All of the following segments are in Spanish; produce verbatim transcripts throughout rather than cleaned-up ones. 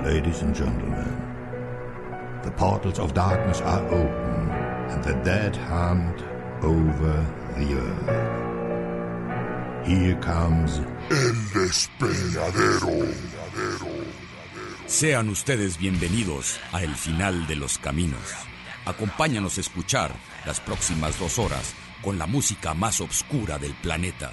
Ladies and gentlemen, the portals of darkness are open, and the dead hand over the earth. Here comes El Despeñadero. Sean ustedes bienvenidos a El Final de los Caminos. Acompáñanos a escuchar las próximas dos horas con la música más oscura del planeta.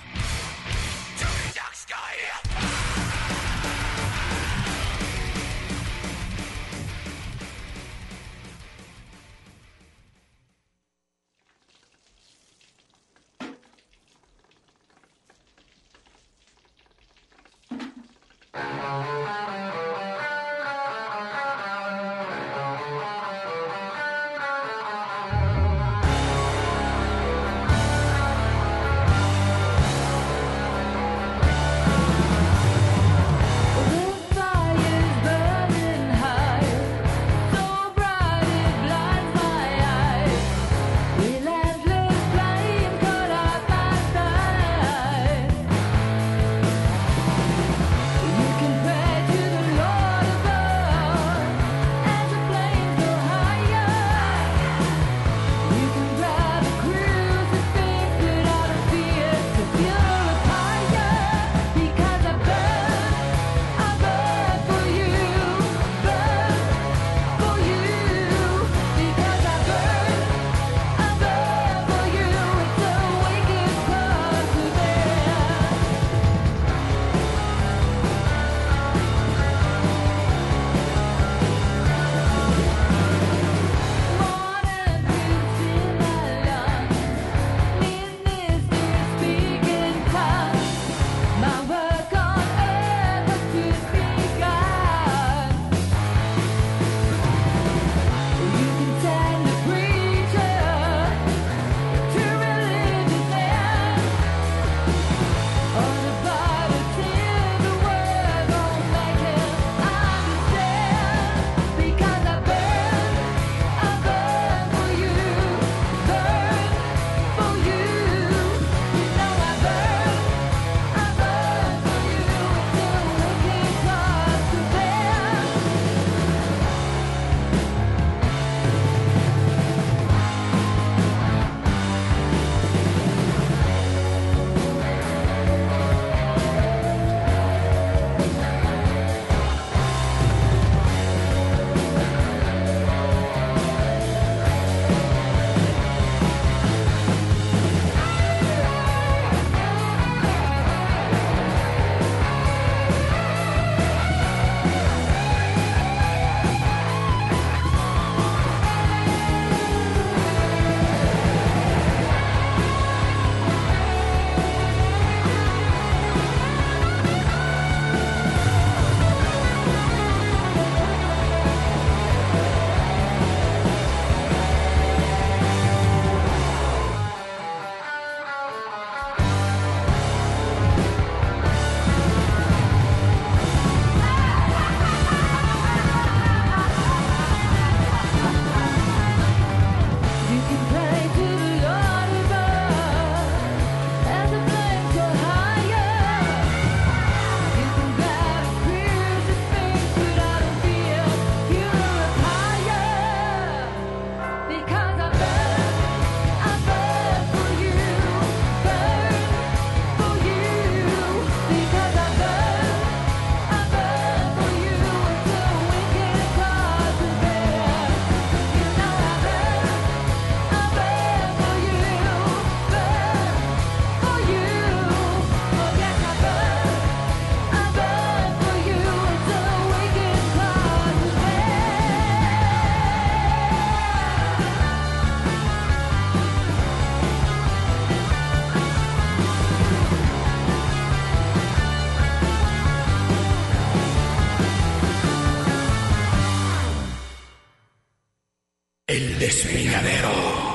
El Despeñadero.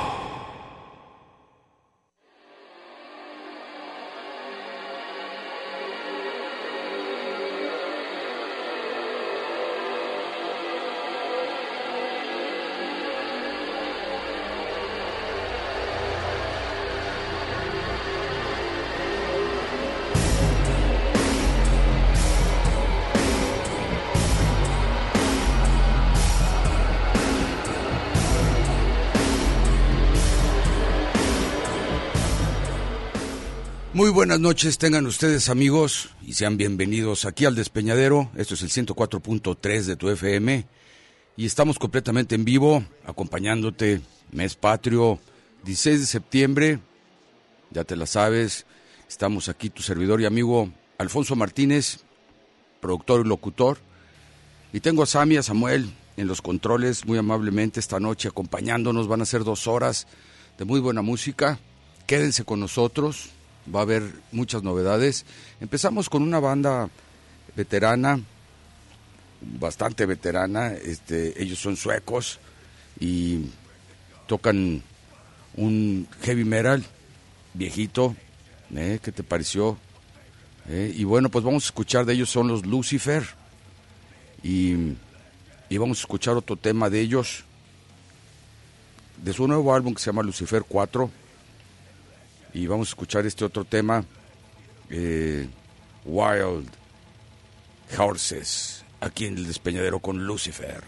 Muy buenas noches, tengan ustedes amigos y sean bienvenidos aquí al Despeñadero. Esto es el ciento cuatro punto tres de tu F M y estamos completamente en vivo acompañándote, mes patrio, dieciséis de septiembre, ya te la sabes, estamos aquí tu servidor y amigo Alfonso Martínez, productor y locutor, y tengo a Sammy, a Samuel en los controles muy amablemente esta noche acompañándonos. Van a ser dos horas de muy buena música, quédense con nosotros. Va a haber muchas novedades. Empezamos con una banda veterana, bastante veterana. Este, ellos son suecos y tocan un heavy metal viejito. ¿Eh? ¿Qué te pareció? ¿Eh? Y bueno, pues vamos a escuchar de ellos, son los Lucifer. Y, y vamos a escuchar otro tema de ellos, de su nuevo álbum que se llama Lucifer cuatro. Y vamos a escuchar este otro tema, eh, Wild Horses, aquí en el Despeñadero con Lucifer.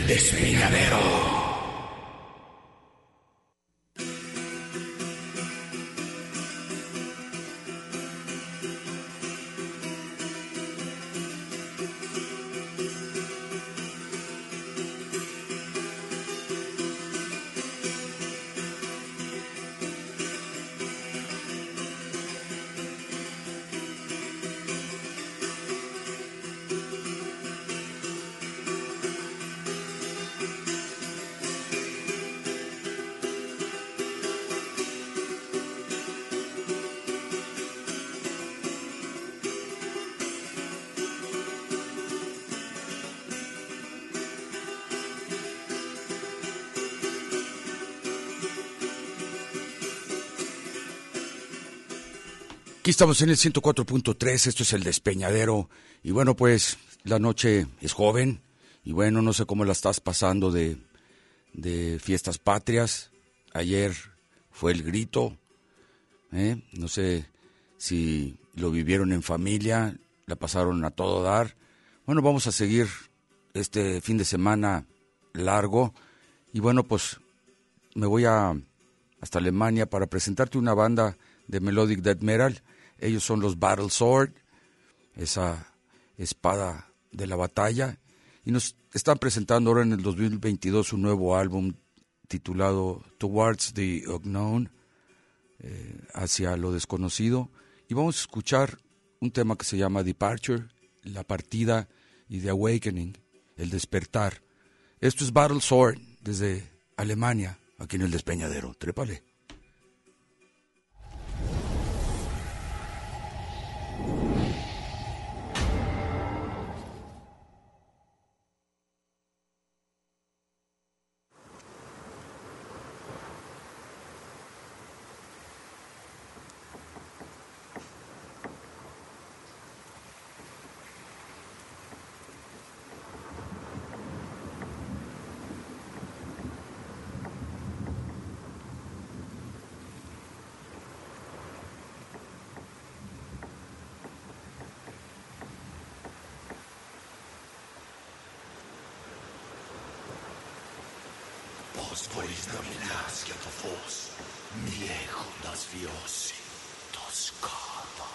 El Despeñadero. Aquí estamos en el ciento cuatro punto tres, esto es El Despeñadero, y bueno, pues la noche es joven, y bueno, no sé cómo la estás pasando de, de fiestas patrias. Ayer fue el grito, ¿eh? No sé si lo vivieron en familia, la pasaron a todo dar. Bueno, vamos a seguir este fin de semana largo, y bueno, pues me voy a hasta Alemania para presentarte una banda de Melodic Death Metal. Ellos son los Battle Sword, esa espada de la batalla, y nos están presentando ahora en el dos mil veintidós un nuevo álbum titulado Towards the Unknown, eh, hacia lo desconocido, y vamos a escuchar un tema que se llama Departure, la partida, y The Awakening, el despertar. Esto es Battle Sword desde Alemania, aquí en El Despeñadero. Trépale. Pozwolić mi laskę to wóz, miechu nas wiosi, to skada.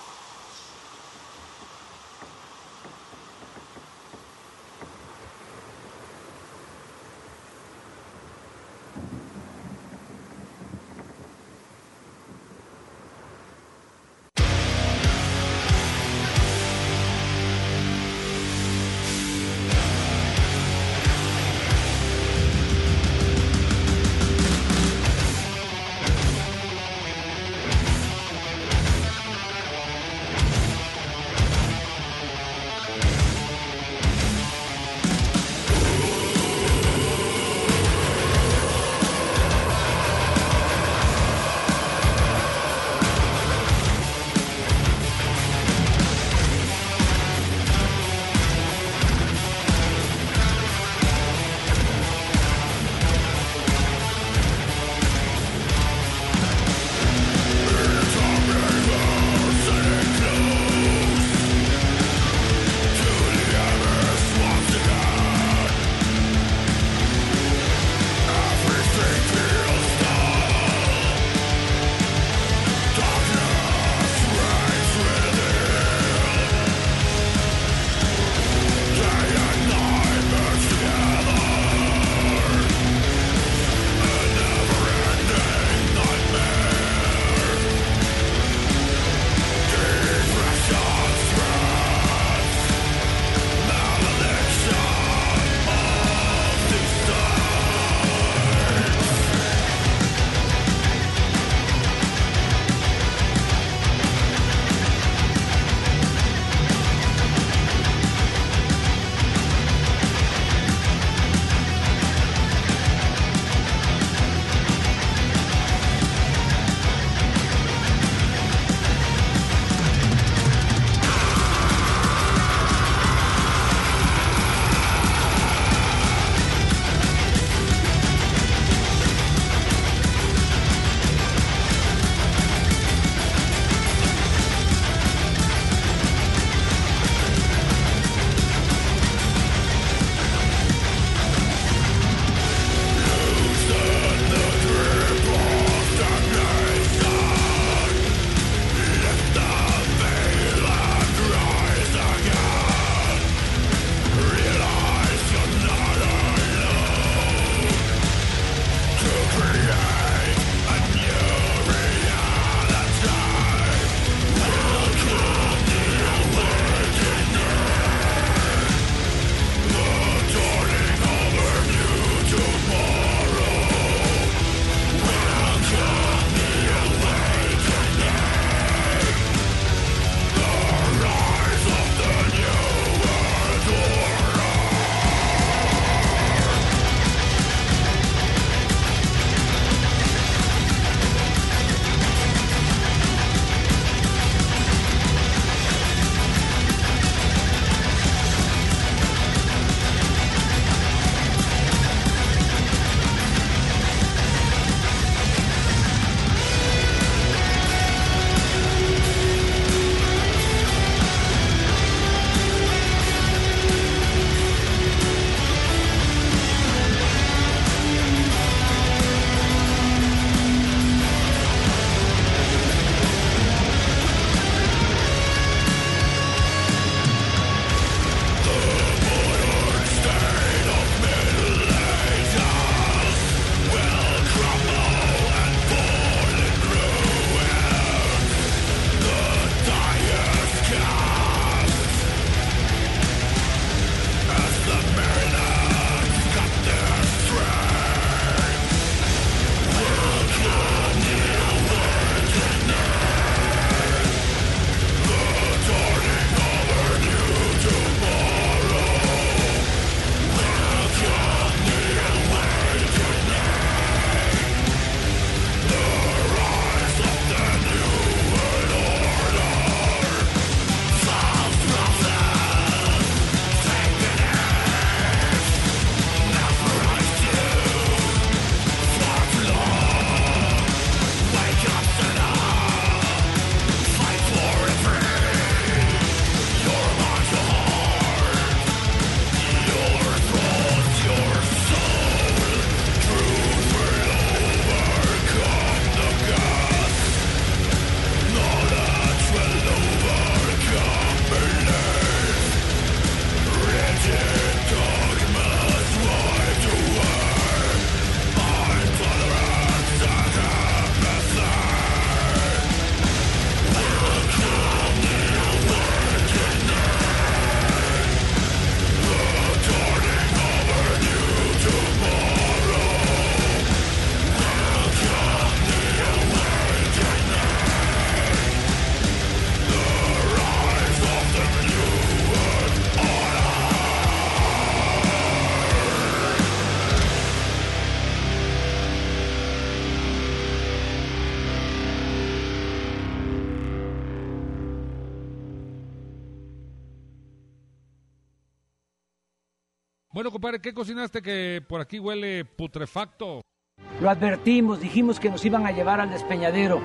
Bueno, compadre, ¿qué cocinaste que por aquí huele putrefacto? Lo advertimos, dijimos que nos iban a llevar al despeñadero.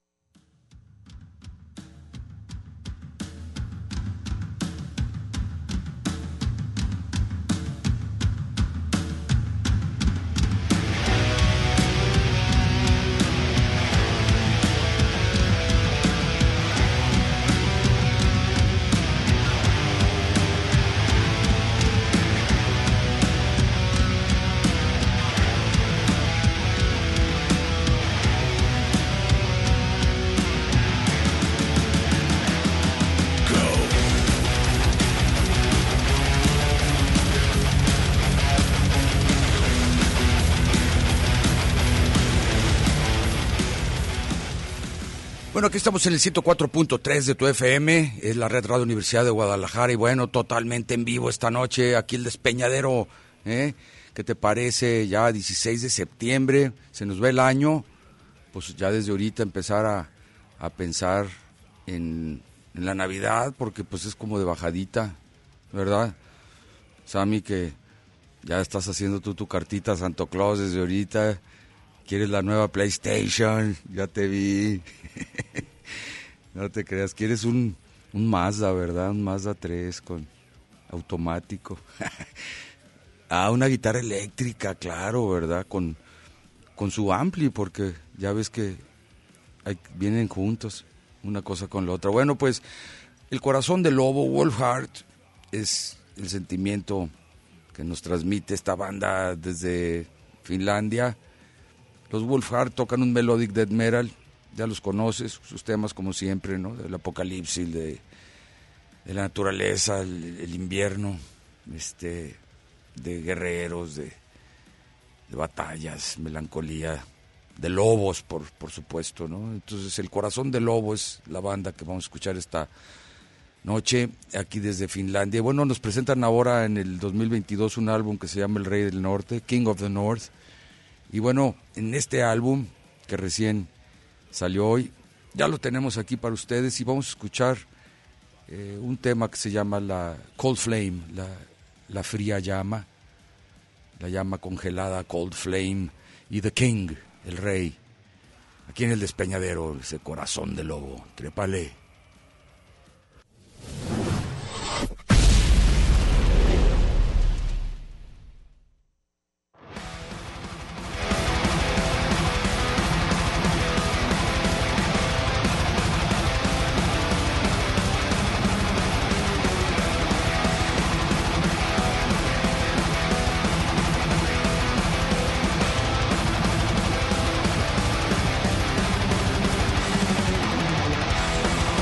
Bueno, aquí estamos en el ciento cuatro punto tres de tu F M, es la Red Radio Universidad de Guadalajara y bueno, totalmente en vivo esta noche, aquí el Despeñadero, ¿eh? ¿Qué te parece? Ya dieciséis de septiembre, se nos va el año, pues ya desde ahorita empezar a, a pensar en, en la Navidad, porque pues es como de bajadita, ¿verdad? Sammy, que ya estás haciendo tú tu cartita a Santo Claus desde ahorita. ¿Quieres la nueva PlayStation? Ya te vi. No te creas, quieres un, un Mazda, ¿verdad? Un Mazda tres con automático. Ah, una guitarra eléctrica, claro, ¿verdad? Con, con su ampli, porque ya ves que hay, vienen juntos, una cosa con la otra. Bueno, pues, el corazón del lobo, Wolfheart, es el sentimiento que nos transmite esta banda desde Finlandia. Los Wolfheart tocan un melodic death metal, ya los conoces, sus temas como siempre, ¿no? Del apocalipsis, de, de la naturaleza, el, el invierno, este, de guerreros, de, de batallas, melancolía, de lobos, por, por supuesto, ¿no? Entonces, el corazón del lobo es la banda que vamos a escuchar esta noche, aquí desde Finlandia. Bueno, nos presentan ahora en el dos mil veintidós un álbum que se llama El Rey del Norte, King of the North. Y bueno, en este álbum que recién salió hoy, ya lo tenemos aquí para ustedes y vamos a escuchar eh, un tema que se llama la Cold Flame, la, la fría llama, la llama congelada, Cold Flame, y The King, el rey, aquí en el Despeñadero, ese corazón de lobo, trépale. We'll be right back.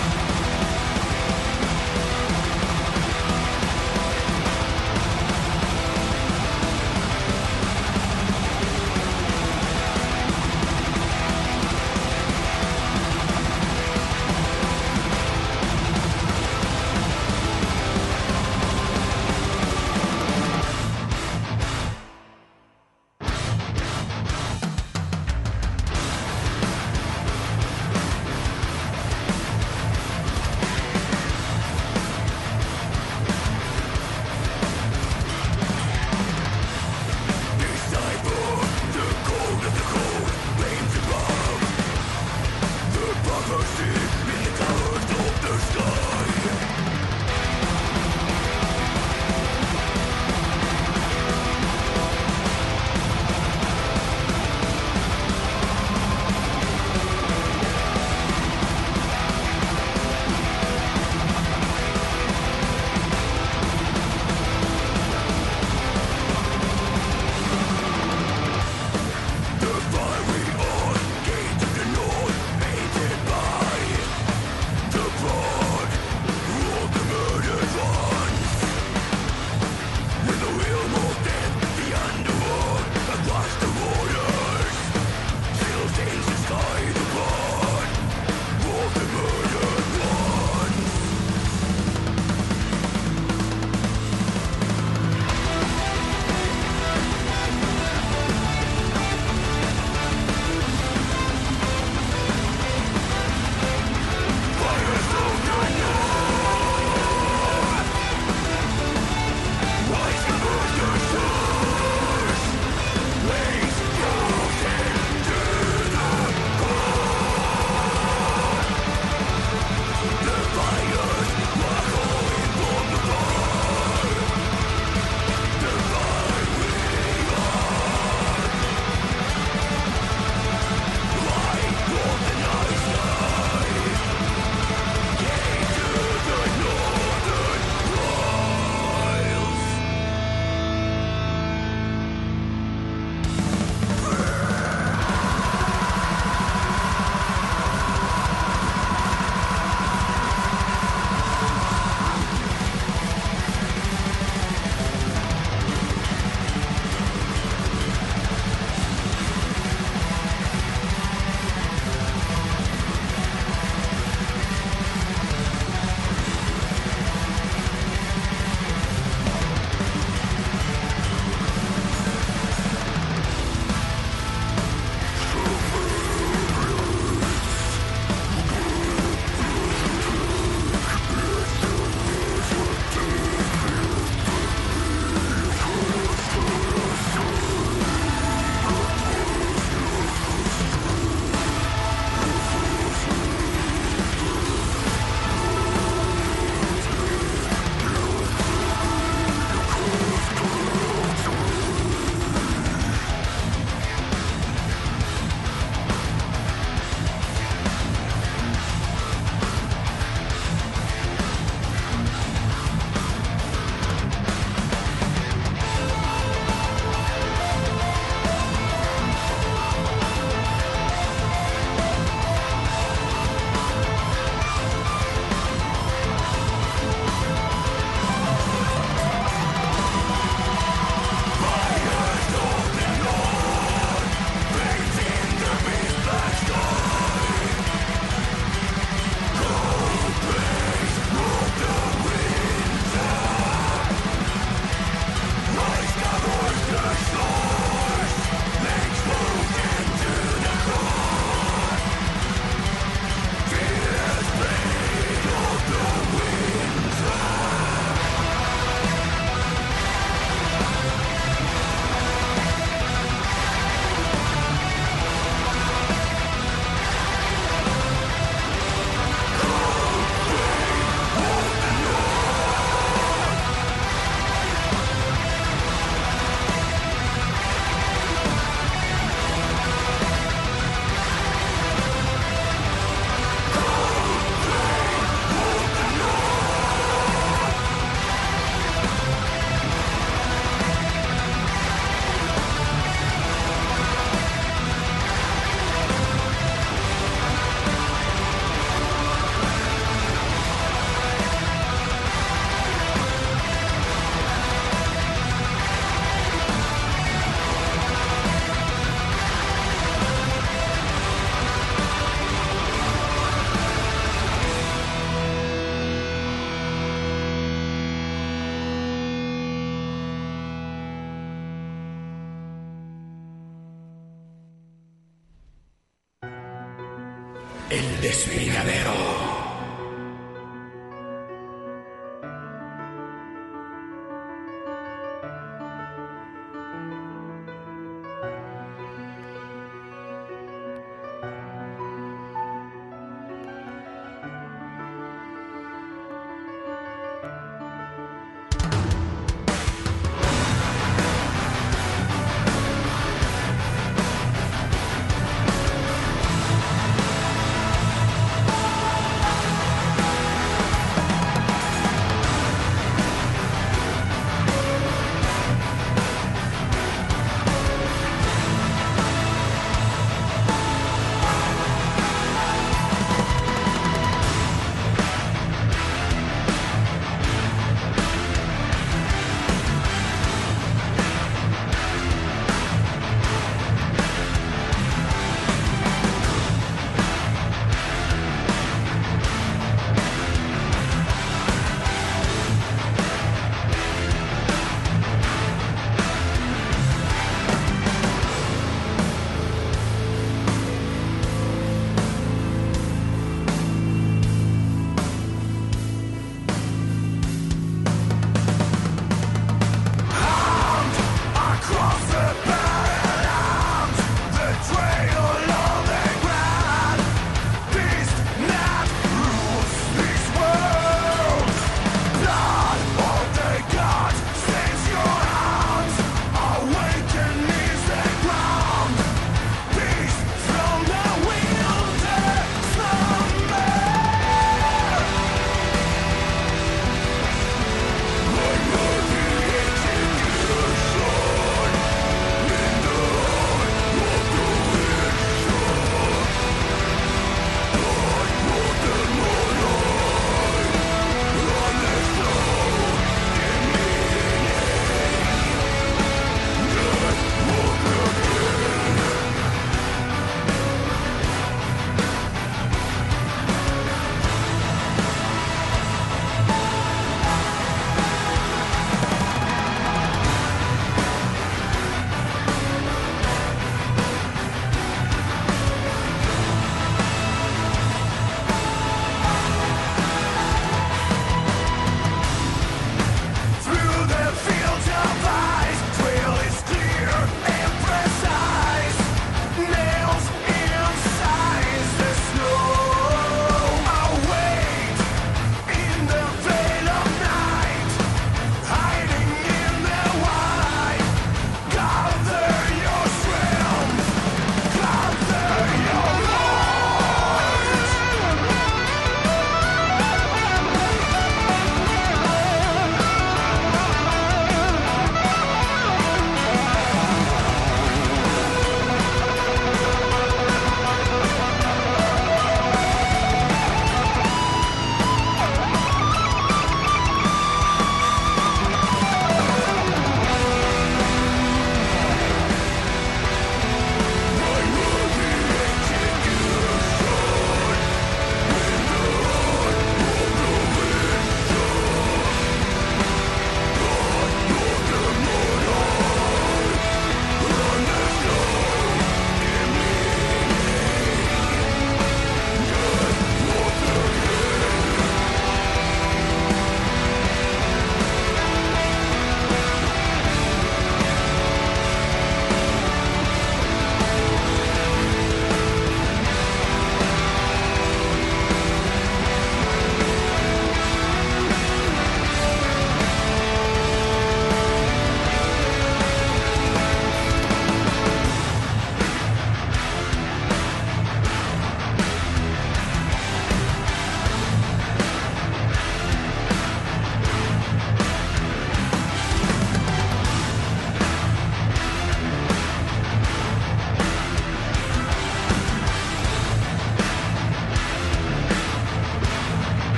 El Despeñadero.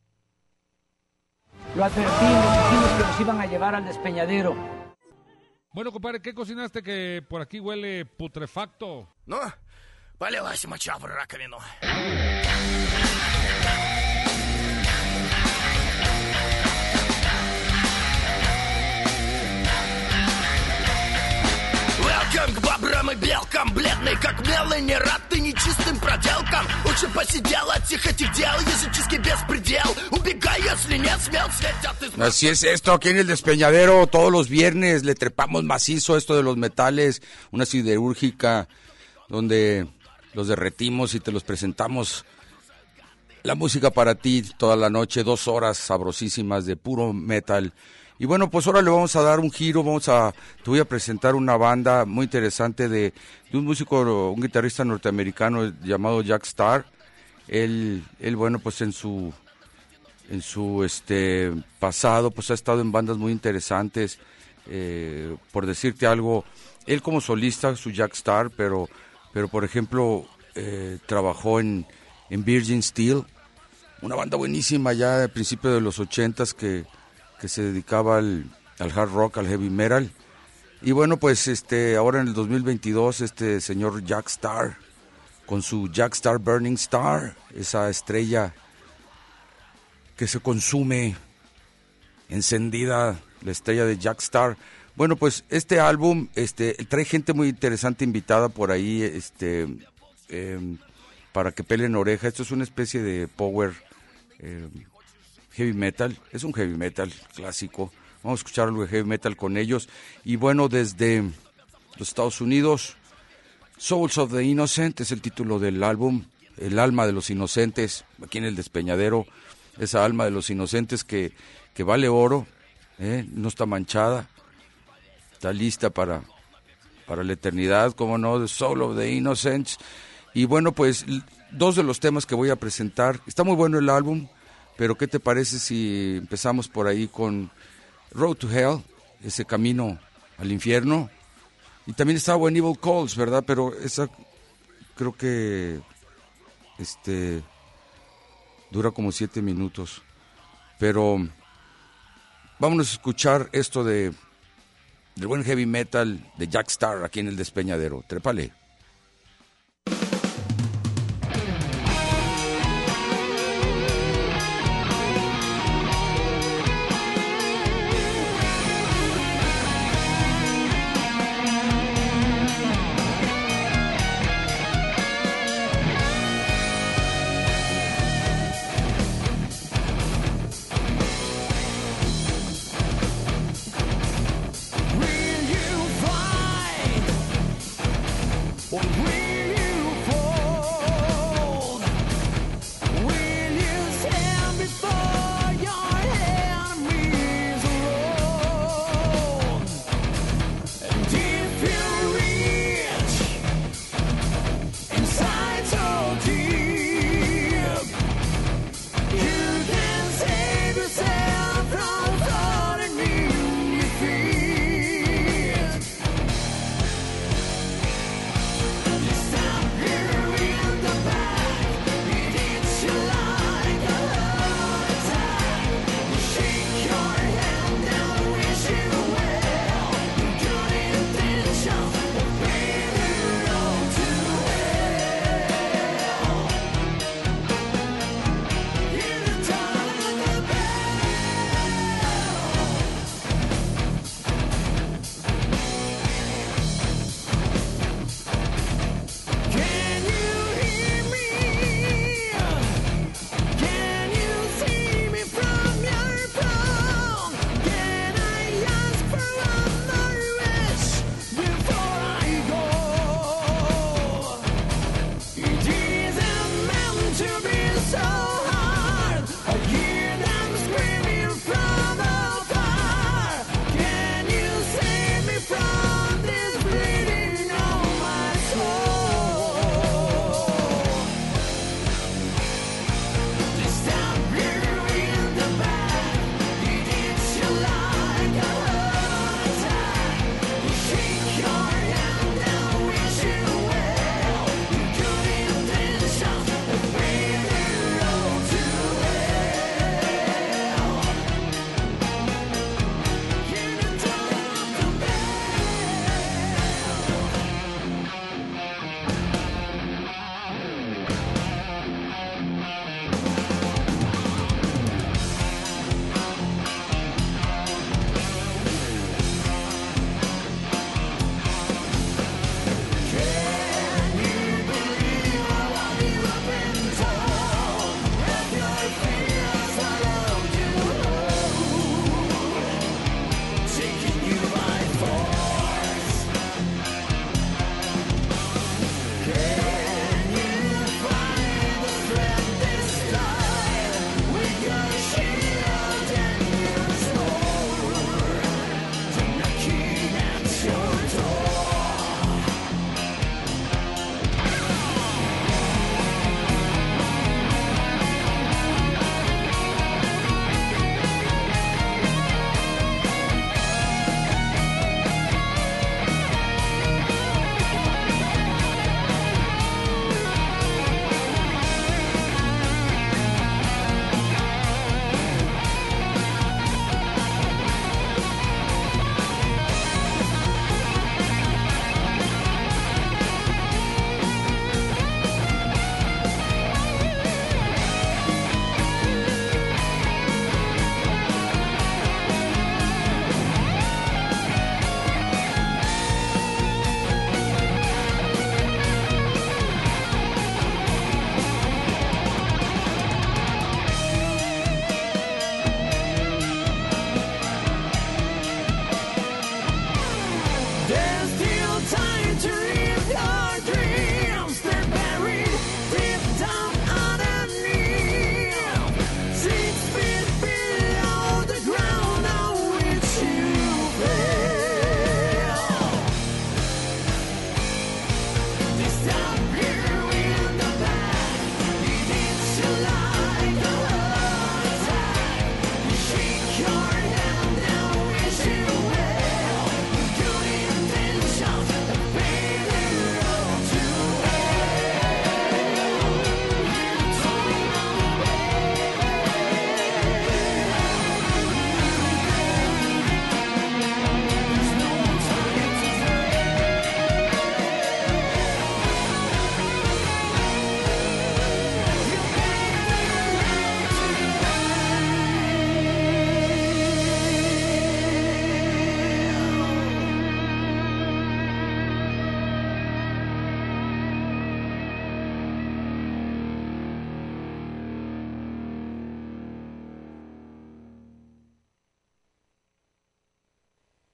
Lo advertimos, dijimos que nos iban a llevar al despeñadero. Bueno, compadre, ¿qué cocinaste que por aquí huele putrefacto? No, полилась моча в раковину. Welcome к бобрам и белкам, бледный как Мелани, рад ты нечистым проделкам. Лучше посидел от всех этих дел, языческий беспредел. Убегай, если нет, смел светят из... Así es esto, aquí en el Despeñadero, todos los viernes le trepamos macizo esto de los metales, una siderúrgica donde los derretimos y te los presentamos. La música para ti toda la noche, dos horas sabrosísimas de puro metal. Y bueno, pues ahora le vamos a dar un giro, vamos a, te voy a presentar una banda muy interesante de, de un músico, un guitarrista norteamericano llamado Jack Starr. Él, él bueno, pues en su, en su este pasado, pues ha estado en bandas muy interesantes. Eh, por decirte algo, él como solista, su Jack Starr, pero, pero por ejemplo, eh, trabajó en, en Virgin Steel, una banda buenísima ya a principios de los ochentas que que se dedicaba al, al hard rock, al heavy metal. Y bueno, pues este ahora en el dos mil veintidós, este señor Jack Starr, con su Jack Starr Burning Star, esa estrella que se consume, encendida, la estrella de Jack Starr. Bueno, pues este álbum este trae gente muy interesante invitada por ahí, este eh, para que pelen oreja. Esto es una especie de power eh, heavy metal, es un heavy metal clásico. Vamos a escuchar algo de heavy metal con ellos. Y bueno, desde los Estados Unidos, Souls of the Innocent es el título del álbum, el alma de los inocentes, aquí en el Despeñadero, esa alma de los inocentes que, que vale oro, ¿eh? No está manchada, está lista para, para la eternidad, como no, The Soul of the Innocents. Y bueno, pues dos de los temas que voy a presentar, está muy bueno el álbum, pero ¿qué te parece si empezamos por ahí con Road to Hell, ese camino al infierno? Y también está When Evil Calls, ¿verdad? Pero esa creo que este dura como siete minutos. Pero vámonos a escuchar esto de del buen heavy metal de Jack Starr aquí en el Despeñadero. Trépale.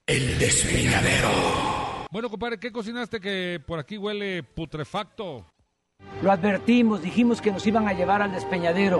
El Despeñadero. Bueno, compadre, ¿qué cocinaste que por aquí huele putrefacto? Lo advertimos, dijimos que nos iban a llevar al despeñadero.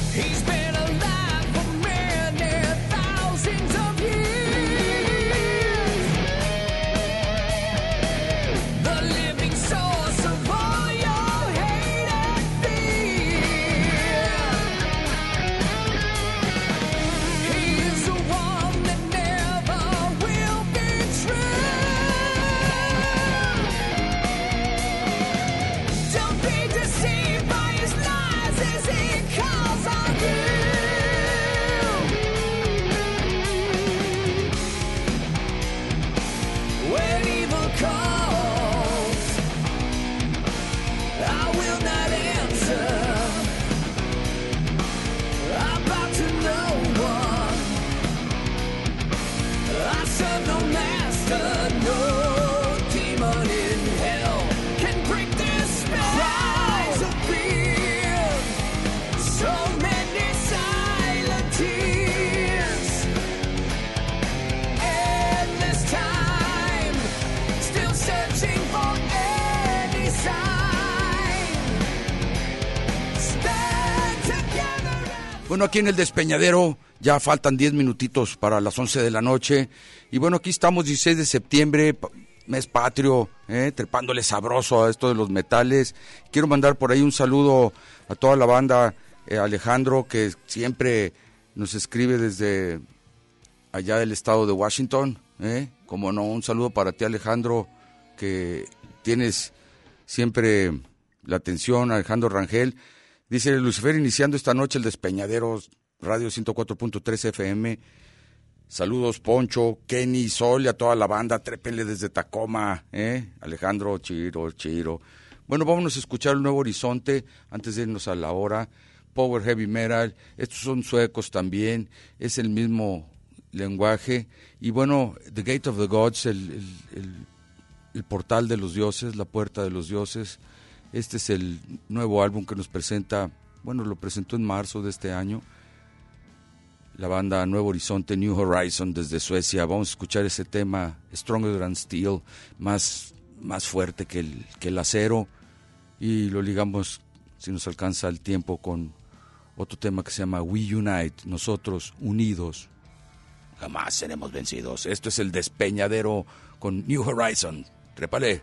He's been alive for many thousands of years. The living source of all your hate and fear. He's the one that never will betray. Don't be deceived by his lies as he calls on you. When evil calls, I will not answer. I bow to no one. I serve no master, no demon in hell can break this spell. Cries of fear, so many silent tears. Endless time, still searching for any sign. Stand together as Bueno, aquí en el Despeñadero ya faltan diez minutitos para las once de la noche. Y bueno, aquí estamos, dieciséis de septiembre, pa- mes patrio, eh, trepándole sabroso a esto de los metales. Quiero mandar por ahí un saludo a toda la banda, eh, Alejandro, que siempre nos escribe desde allá del estado de Washington. Eh. Como no, un saludo para ti, Alejandro, que tienes siempre la atención. Alejandro Rangel. Dice Lucifer, iniciando esta noche el Despeñadero, Radio ciento cuatro punto tres F M. Saludos, Poncho, Kenny, Sol y a toda la banda. Trépenle desde Tacoma, ¿eh? Alejandro, Chiro, Chiro. Bueno, vámonos a escuchar el Nuevo Horizonte antes de irnos a la hora. Power Heavy Metal. Estos son suecos también. Es el mismo lenguaje. Y bueno, The Gate of the Gods, el, el, el, el portal de los dioses, la puerta de los dioses. Este es el nuevo álbum que nos presenta, bueno, lo presentó en marzo de este año, la banda Nuevo Horizonte, New Horizon, desde Suecia. Vamos a escuchar ese tema, Stronger Than Steel, más, más fuerte que el, que el acero, y lo ligamos, si nos alcanza el tiempo, con otro tema que se llama We Unite, nosotros unidos, jamás seremos vencidos. Esto es el Despeñadero con New Horizon. Trépale.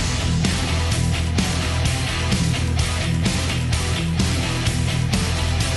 Stand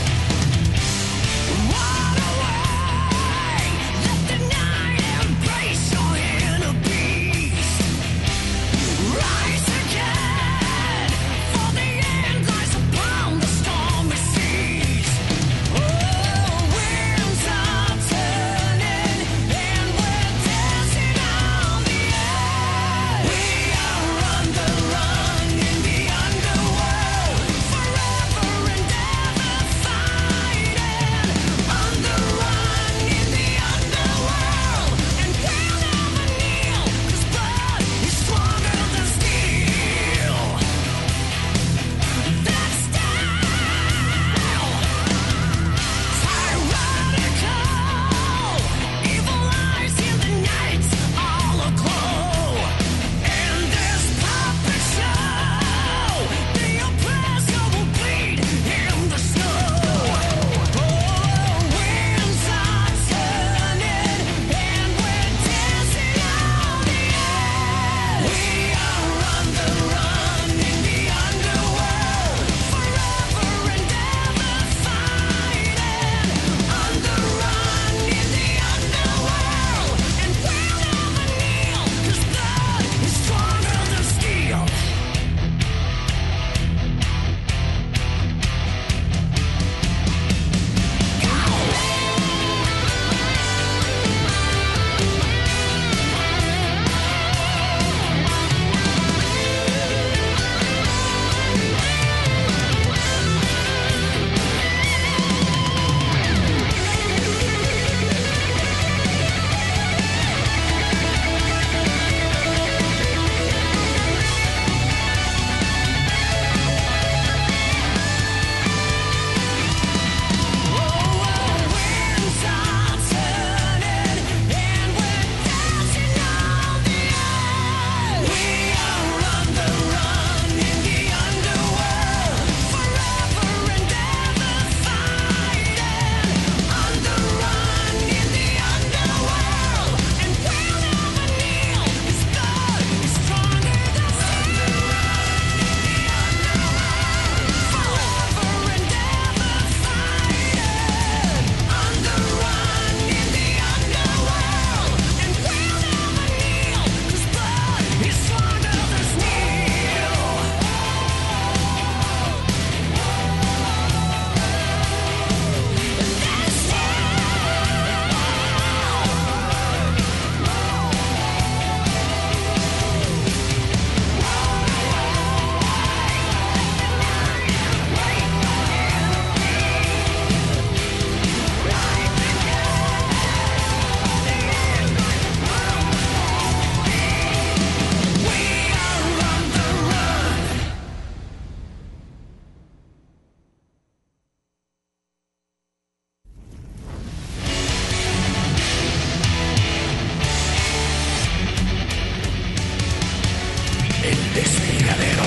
despeñadero.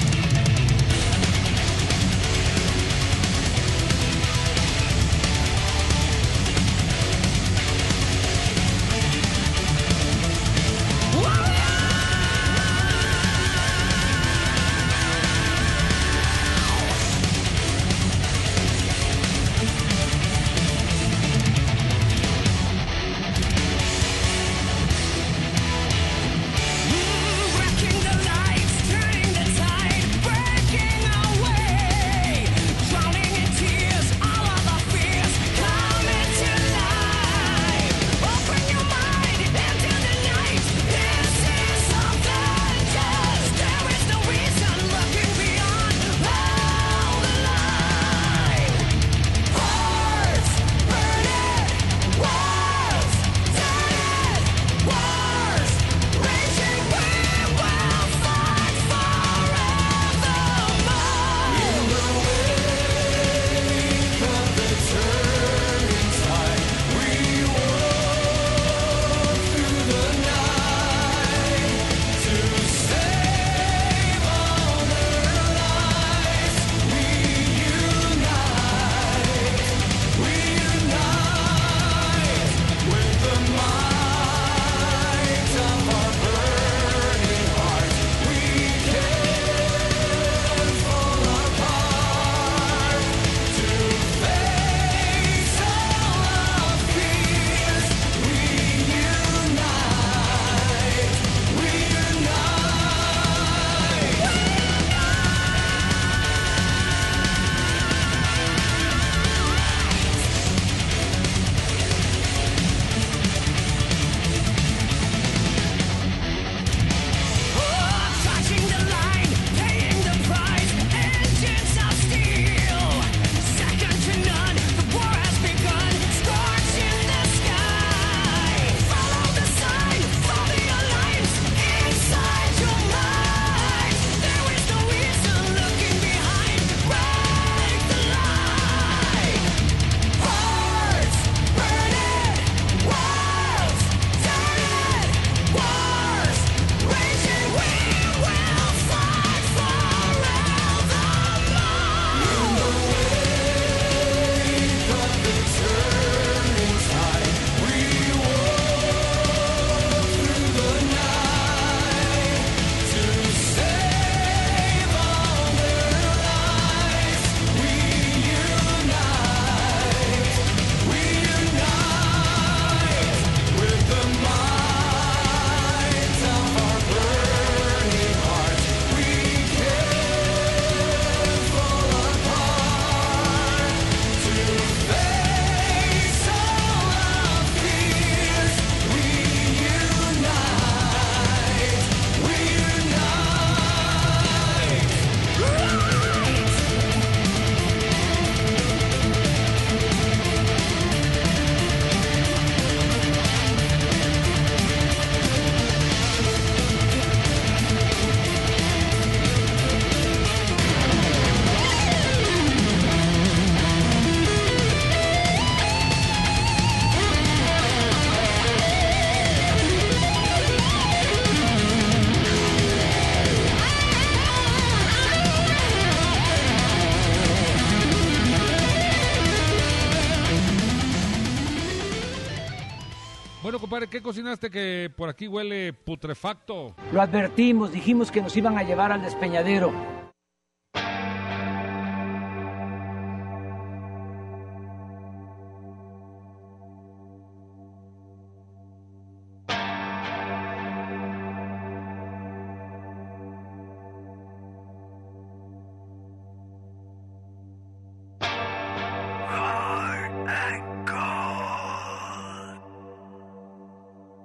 Bueno, compadre, ¿qué cocinaste que por aquí huele putrefacto? Lo advertimos, dijimos que nos iban a llevar al despeñadero.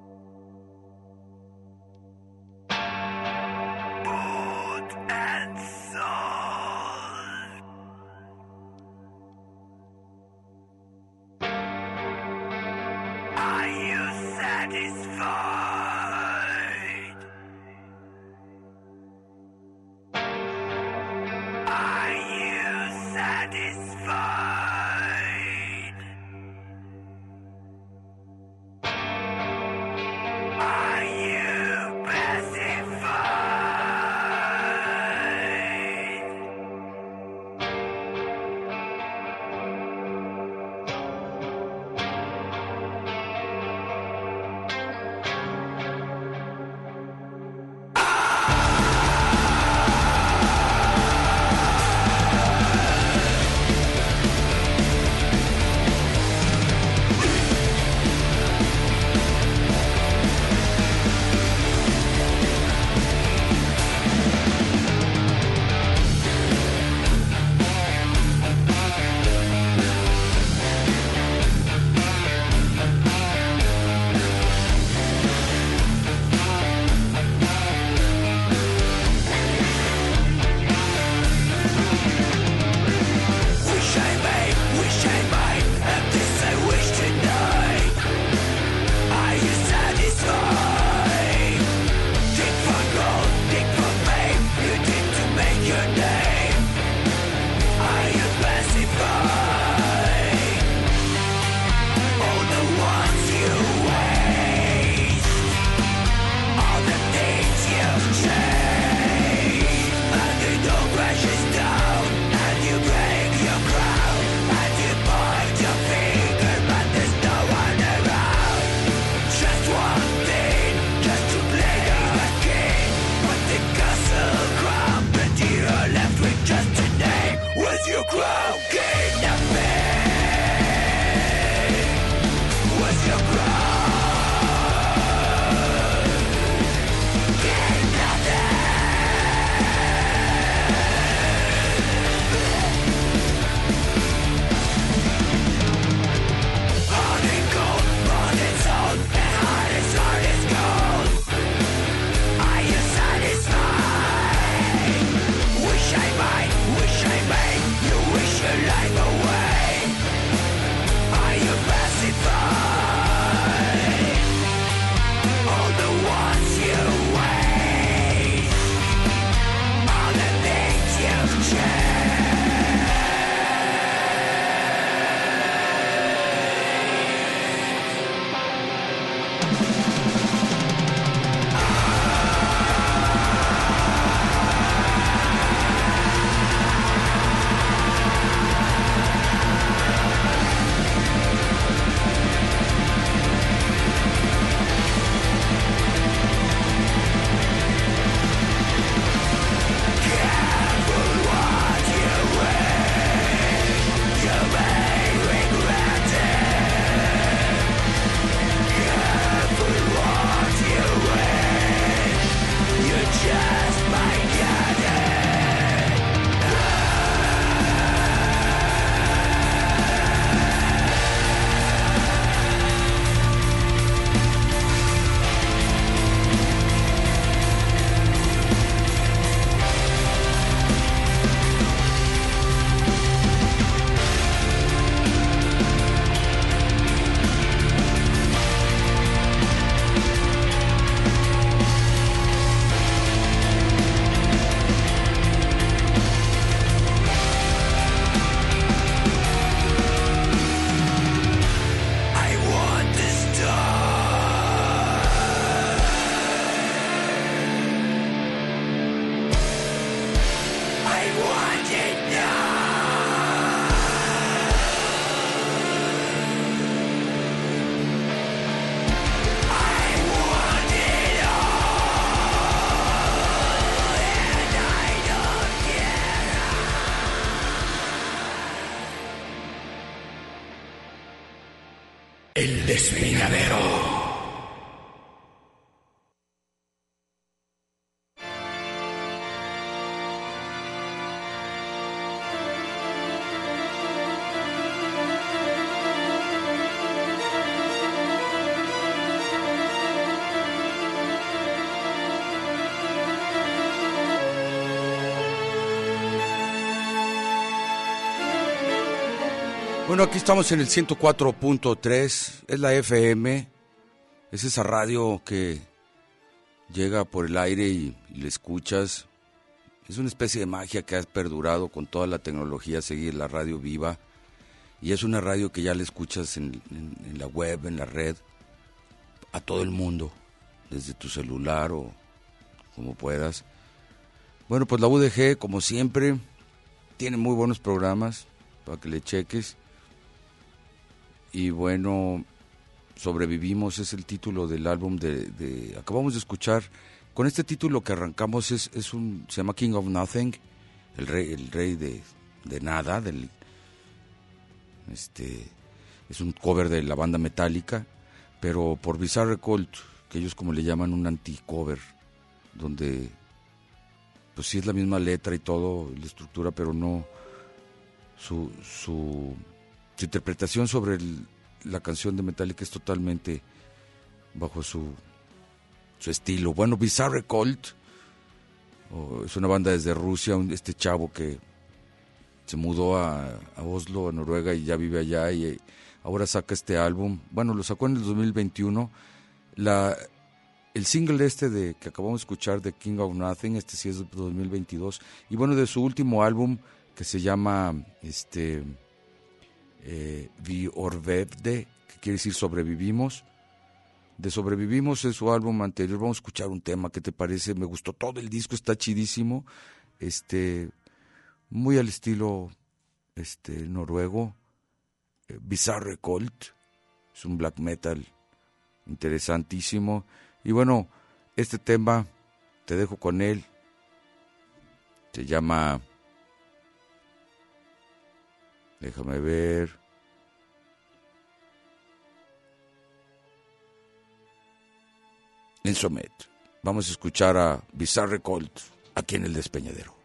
And el despeñadero. Bueno, aquí estamos en el ciento cuatro punto tres, es la F M, es esa radio que llega por el aire y, y le escuchas. Es una especie de magia que ha perdurado con toda la tecnología, seguir la radio viva. Y es una radio que ya la escuchas en, en, en la web, en la red, a todo el mundo, desde tu celular o como puedas. Bueno, pues la U D G, como siempre, tiene muy buenos programas para que le cheques. Y bueno, Sobrevivimos es el título del álbum de, de acabamos de escuchar. Con este título que arrancamos es, es un se llama King of Nothing, el rey el rey de, de nada, del este es un cover de la banda Metallica, pero por Bizarre Cult, que ellos como le llaman un anti-cover, donde pues sí es la misma letra y todo, la estructura, pero no su su Su interpretación sobre el, la canción de Metallica es totalmente bajo su, su estilo. Bueno, Bizarre Cult oh, es una banda desde Rusia, un, este chavo que se mudó a, a Oslo, a Noruega, y ya vive allá, y eh, ahora saca este álbum. Bueno, lo sacó en el dos mil veintiuno. La, el single este de que acabamos de escuchar, de King of Nothing, este sí es de dos mil veintidós. Y bueno, de su último álbum, que se llama... este Eh, Vi Orvevde, que quiere decir Sobrevivimos. De Sobrevivimos es su álbum anterior. Vamos a escuchar un tema, ¿qué te parece? Me gustó todo el disco, está chidísimo. Este, muy al estilo este noruego. eh, Bizarre Cult, es un black metal interesantísimo. Y bueno, este tema te dejo con él. Se llama... Déjame ver. Ensomet. Vamos a escuchar a Bizarre Cult aquí en el Despeñadero.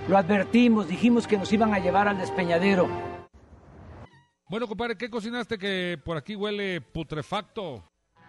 Lo advertimos, dijimos que nos iban a llevar al despeñadero. Bueno, compadre, ¿qué cocinaste que por aquí huele putrefacto?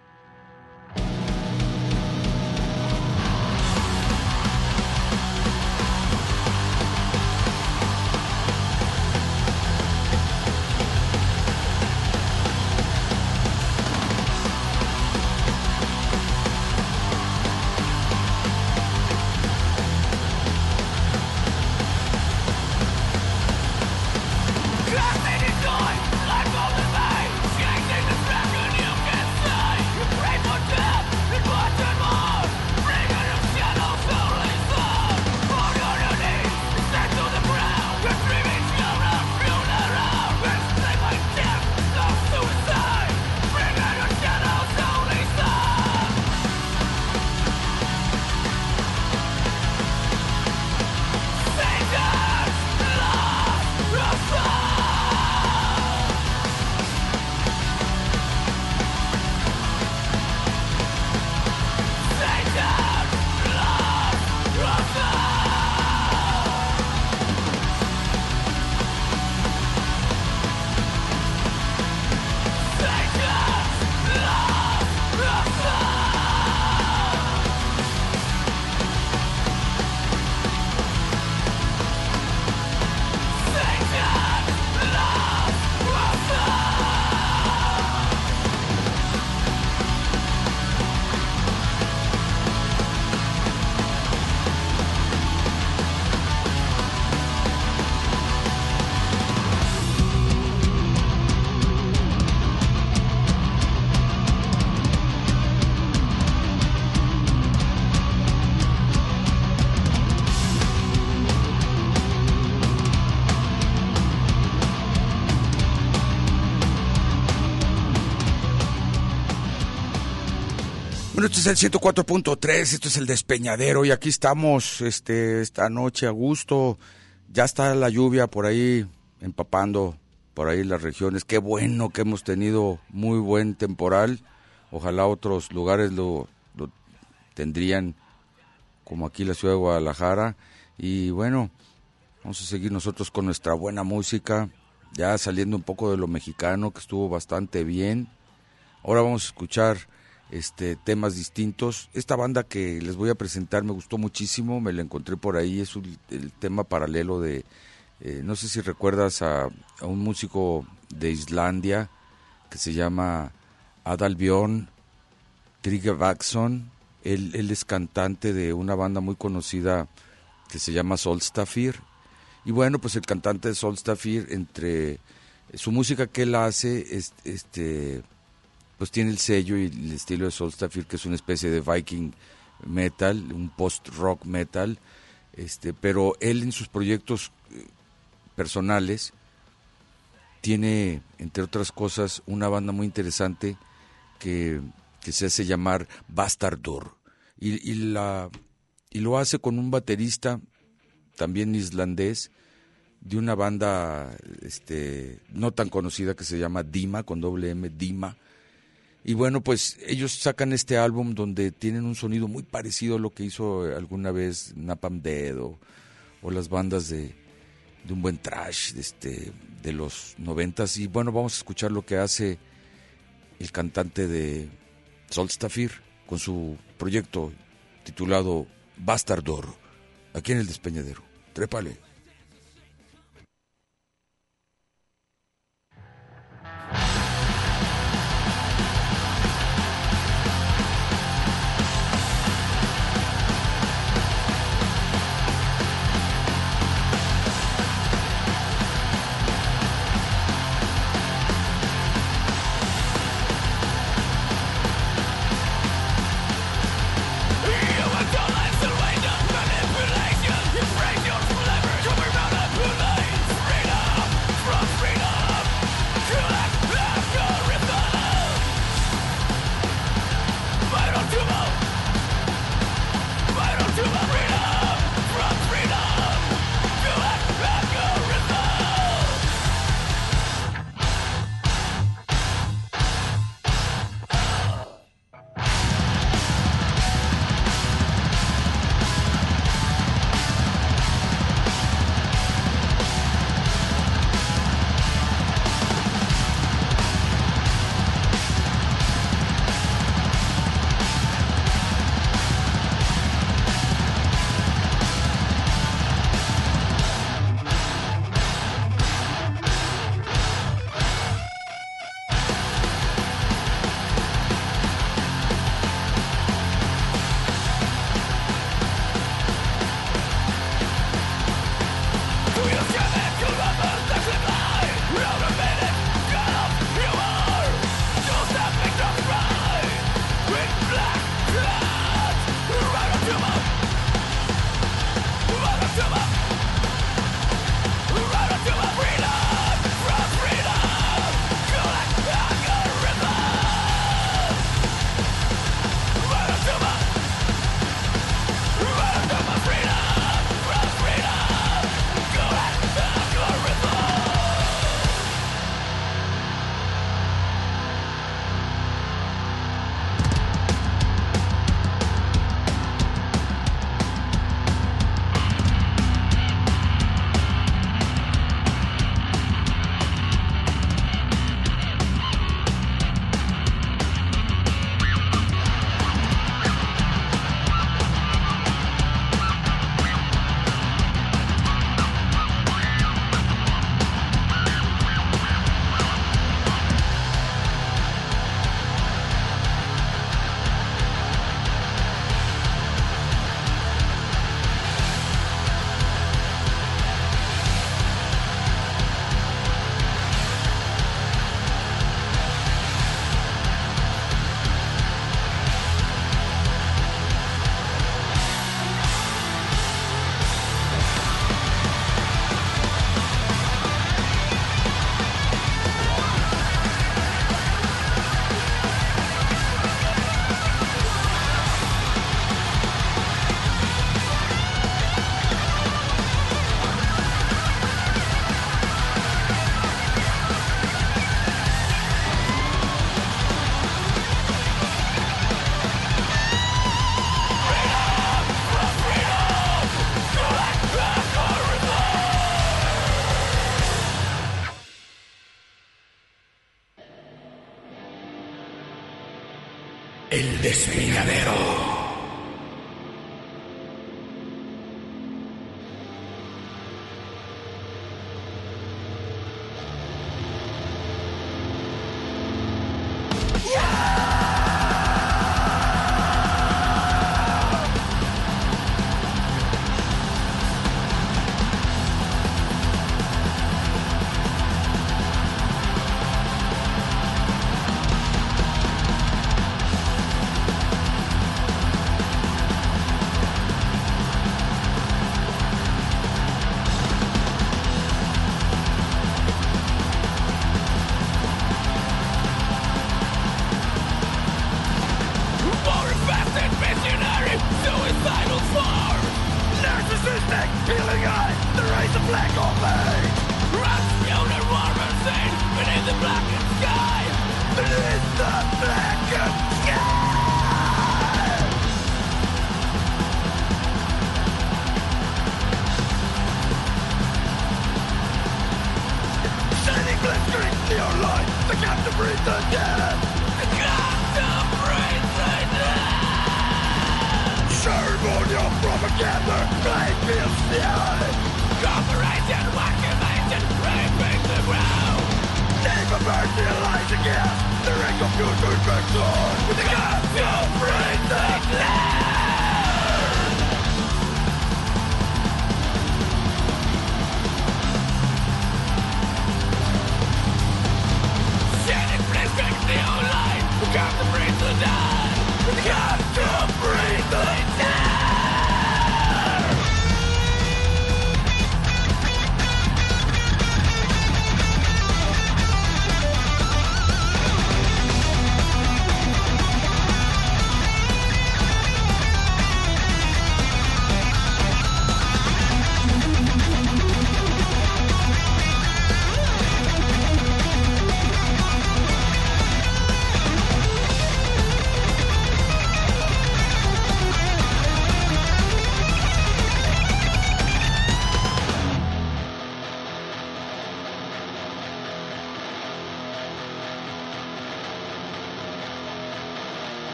Bueno, este es el ciento cuatro punto tres, esto es el Despeñadero y aquí estamos este esta noche a gusto. Ya está la lluvia por ahí empapando por ahí las regiones. Qué bueno que hemos tenido muy buen temporal. Ojalá otros lugares lo, lo tendrían, como aquí la ciudad de Guadalajara. Y bueno, vamos a seguir nosotros con nuestra buena música, ya saliendo un poco de lo mexicano, que estuvo bastante bien. Ahora vamos a escuchar este temas distintos. Esta banda que les voy a presentar me gustó muchísimo, me la encontré por ahí, es un, el tema paralelo de, eh, no sé si recuerdas a, a un músico de Islandia que se llama Adalbjörn Tryggvason. Él, él es cantante de una banda muy conocida que se llama Solstafir. Y bueno, pues el cantante de Solstafir, entre su música que él hace, es, este... pues tiene el sello y el estilo de Solstafir, que es una especie de Viking metal, un post-rock metal, este, pero él en sus proyectos personales tiene, entre otras cosas, una banda muy interesante que, que se hace llamar Bastardur, y, y, la, y lo hace con un baterista también islandés, de una banda este, no tan conocida que se llama Dima, con doble M, Dima. Y bueno, pues ellos sacan este álbum donde tienen un sonido muy parecido a lo que hizo alguna vez Napalm Death o, o las bandas de, de un buen thrash de, este, de los noventas. Y bueno, vamos a escuchar lo que hace el cantante de Solstafir con su proyecto titulado Bastardur, aquí en el Despeñadero. Trépale. You were told and surrender, manipulation. You break your leverage. El Despeñadero.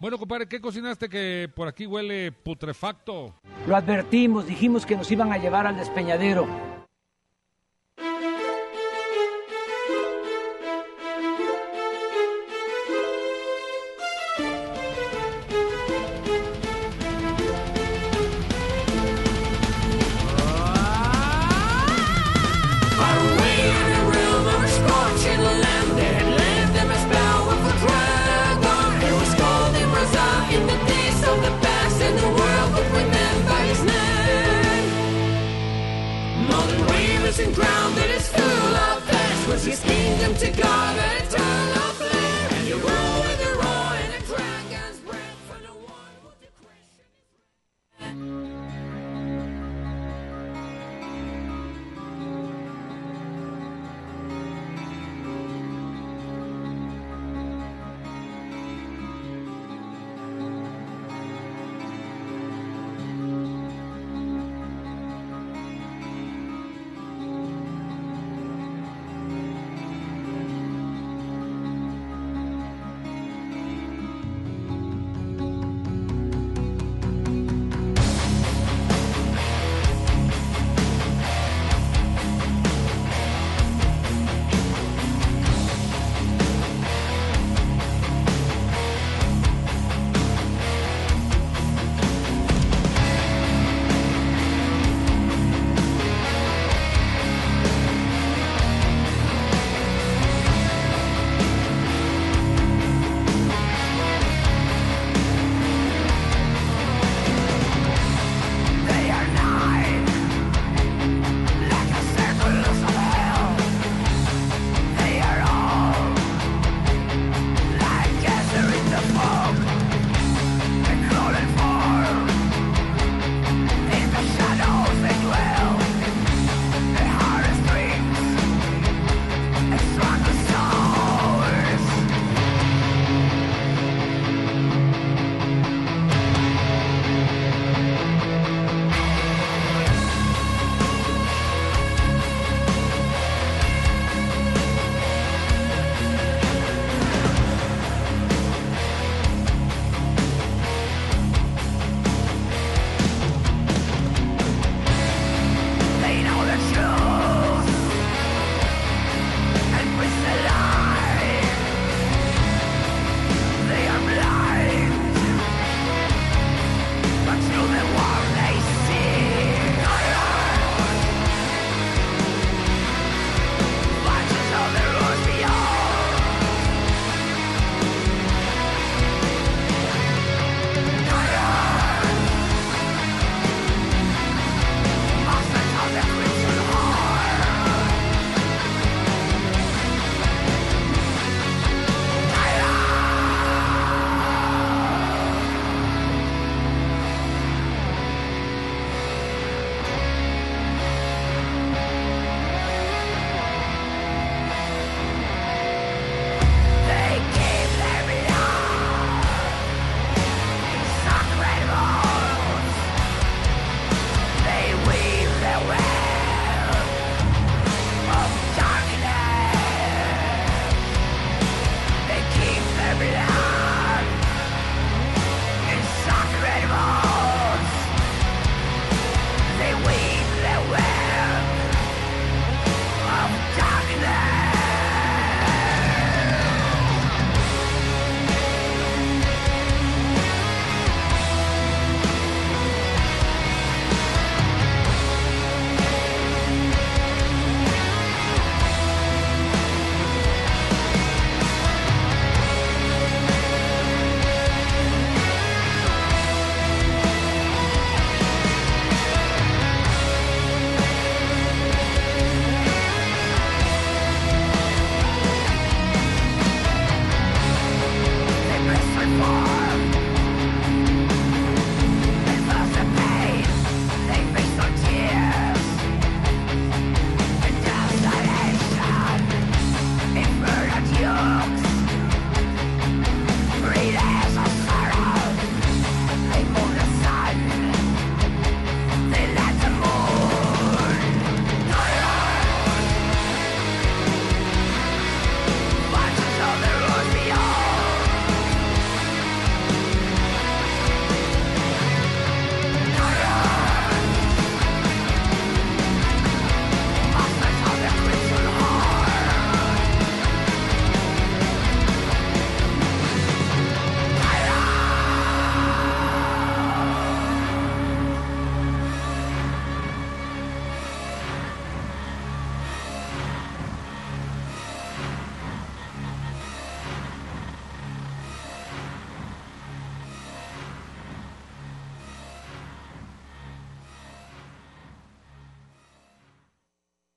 Bueno, compadre, ¿qué cocinaste que por aquí huele putrefacto? Lo advertimos, dijimos que nos iban a llevar al despeñadero. Mother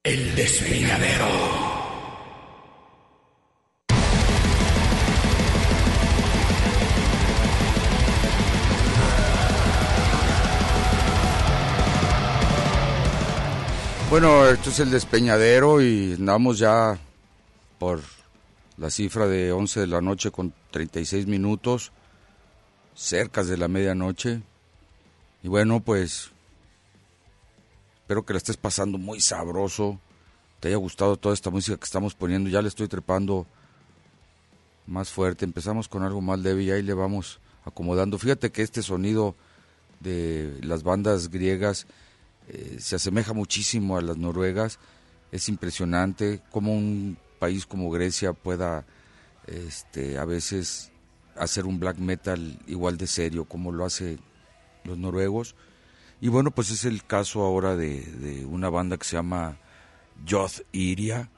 El Despeñadero. Bueno, esto es El Despeñadero y andamos ya por la cifra de once de la noche con treinta y seis minutos, cerca de la medianoche. Y bueno, pues espero que la estés pasando muy sabroso, te haya gustado toda esta música que estamos poniendo. Ya le estoy trepando más fuerte, empezamos con algo más leve y ahí le vamos acomodando. Fíjate que este sonido de las bandas griegas eh, se asemeja muchísimo a las noruegas. Es impresionante cómo un país como Grecia pueda este, a veces hacer un black metal igual de serio como lo hace los noruegos. Y bueno, pues es el caso ahora de, de una banda que se llama Yoth Iria.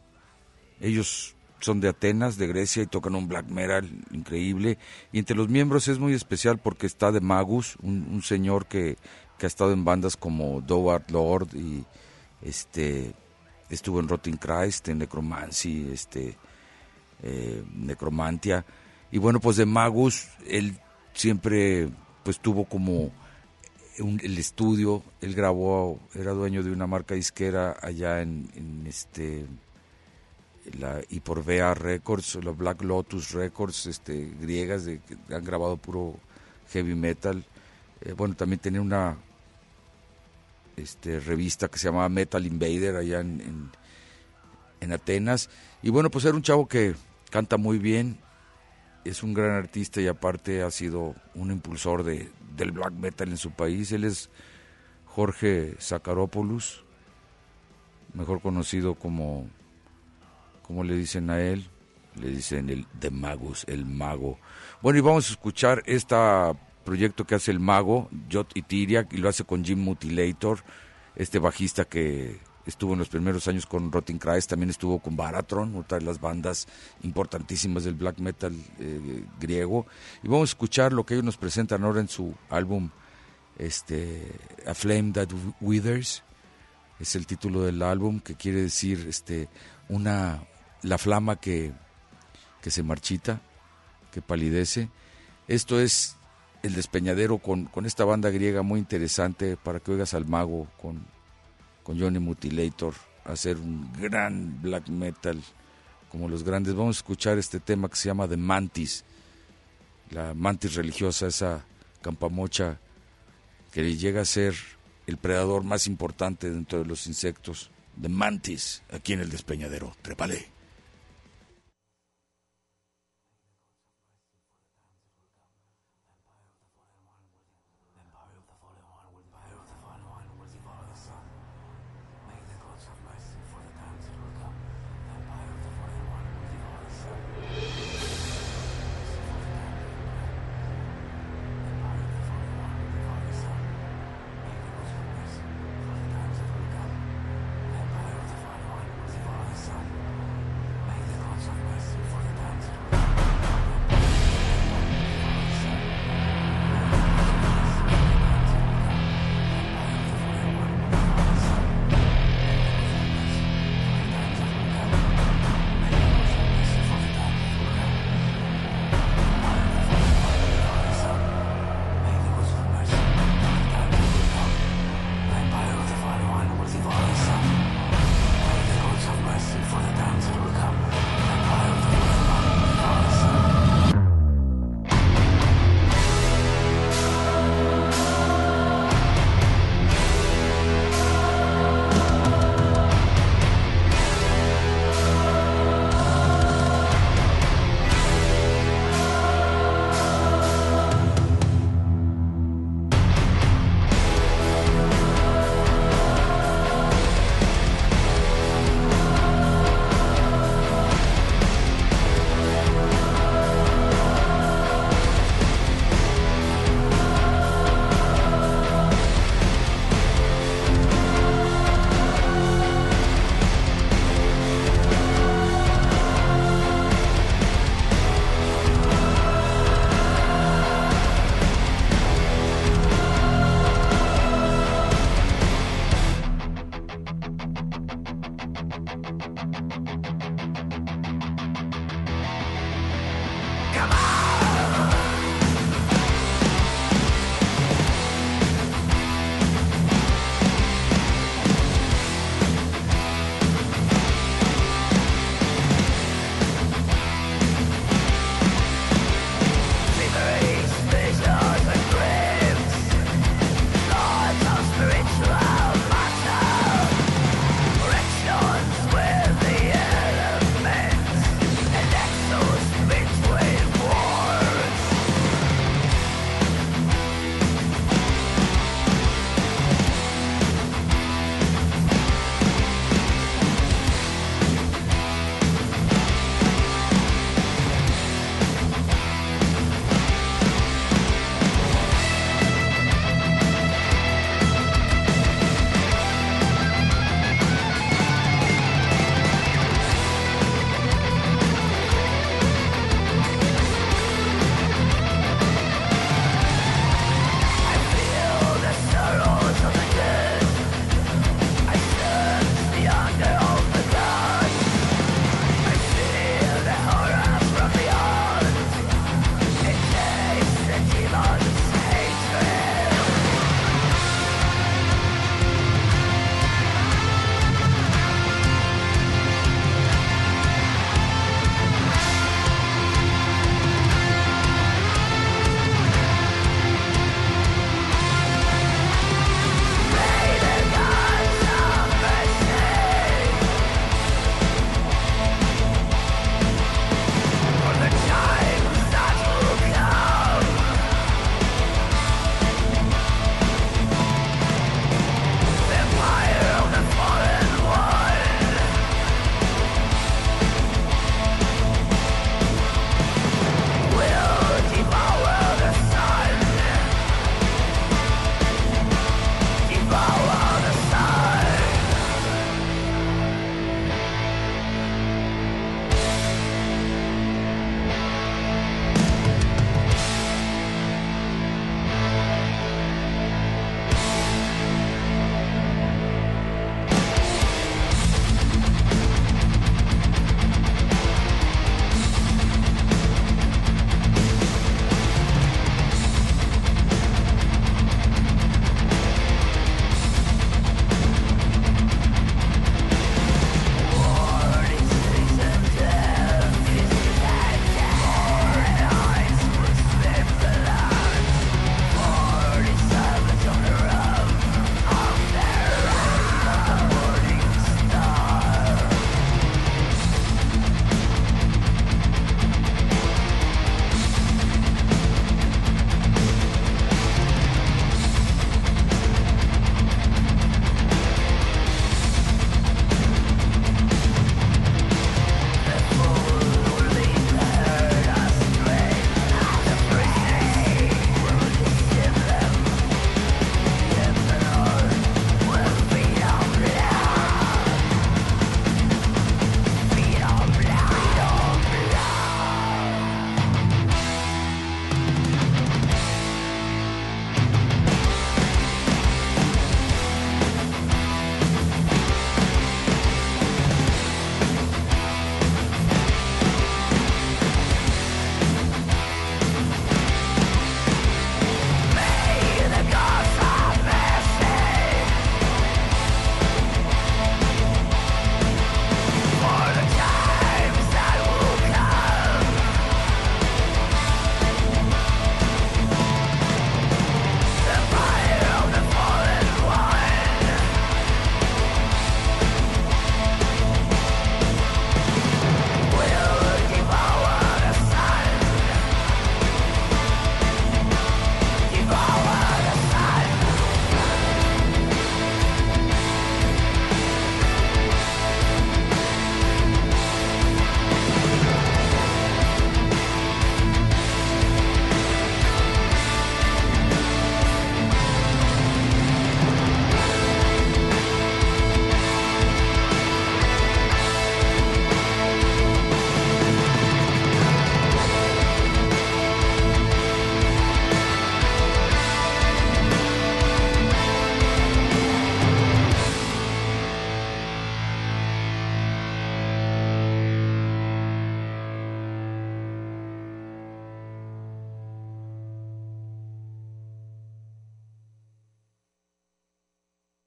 Ellos son de Atenas, de Grecia, y tocan un black metal increíble. Y entre los miembros es muy especial porque está de Magus, un, un señor que, que ha estado en bandas como Dougard Lord y este estuvo en Rotting Christ, en Necromancy, este eh, Necromantia. Y bueno, pues de Magus él siempre pues tuvo como un, el estudio. Él grabó, era dueño de una marca disquera allá en, en este la Hyporvea Records, los Black Lotus Records, este griegas, de, que han grabado puro heavy metal. Eh, bueno, también tenía una este revista que se llamaba Metal Invader allá en, en, en Atenas. Y bueno, pues era un chavo que canta muy bien, es un gran artista y aparte ha sido un impulsor de, del black metal en su país. Él es Jorge Zacharopoulos, mejor conocido como, como le dicen a él, le dicen el The Magus, el mago. Bueno, y vamos a escuchar este proyecto que hace el mago, Yoth Iria, y lo hace con Jim Mutilator, este bajista que estuvo en los primeros años con Rotting Christ, también estuvo con Baratron, otra de las bandas importantísimas del black metal eh, griego. Y vamos a escuchar lo que ellos nos presentan ahora en su álbum este, A Flame That Withers, es el título del álbum, que quiere decir este, una, la flama que, que se marchita, que palidece. Esto es El Despeñadero con, con esta banda griega muy interesante para que oigas al mago con con Johnny Mutilator, hacer un gran black metal como los grandes. Vamos a escuchar este tema que se llama The Mantis, la mantis religiosa, esa campamocha que llega a ser el predador más importante dentro de los insectos. The Mantis, aquí en El Despeñadero. Trépale.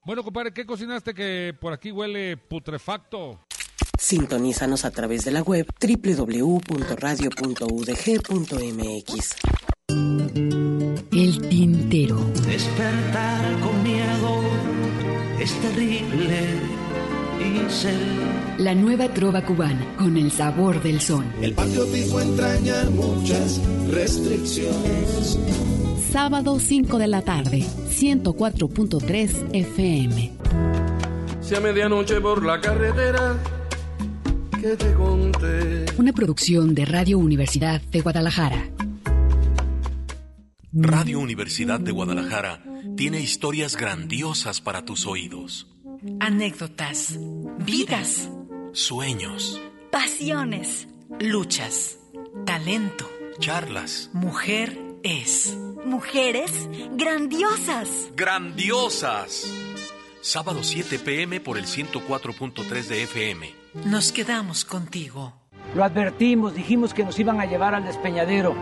Bueno, compadre, ¿qué cocinaste que por aquí huele putrefacto? Sintonízanos a través de la web doble u doble u doble u punto radio punto u d g punto m x. El Tintero. Despertar con miedo es terrible y ser. La nueva trova cubana con el sabor del son. El patriotismo entraña muchas restricciones. Sábado cinco de la tarde, ciento cuatro punto tres F M. Si a medianoche por la carretera que te conté. Una producción de Radio Universidad de Guadalajara. Radio Universidad de Guadalajara tiene historias grandiosas para tus oídos. Anécdotas, vidas, sueños, pasiones, luchas, talento, charlas. Mujer es. Mujeres grandiosas. ¡Grandiosas! Sábado siete p m por el ciento cuatro punto tres de F M. Nos quedamos contigo. Lo advertimos, dijimos que nos iban a llevar al despeñadero.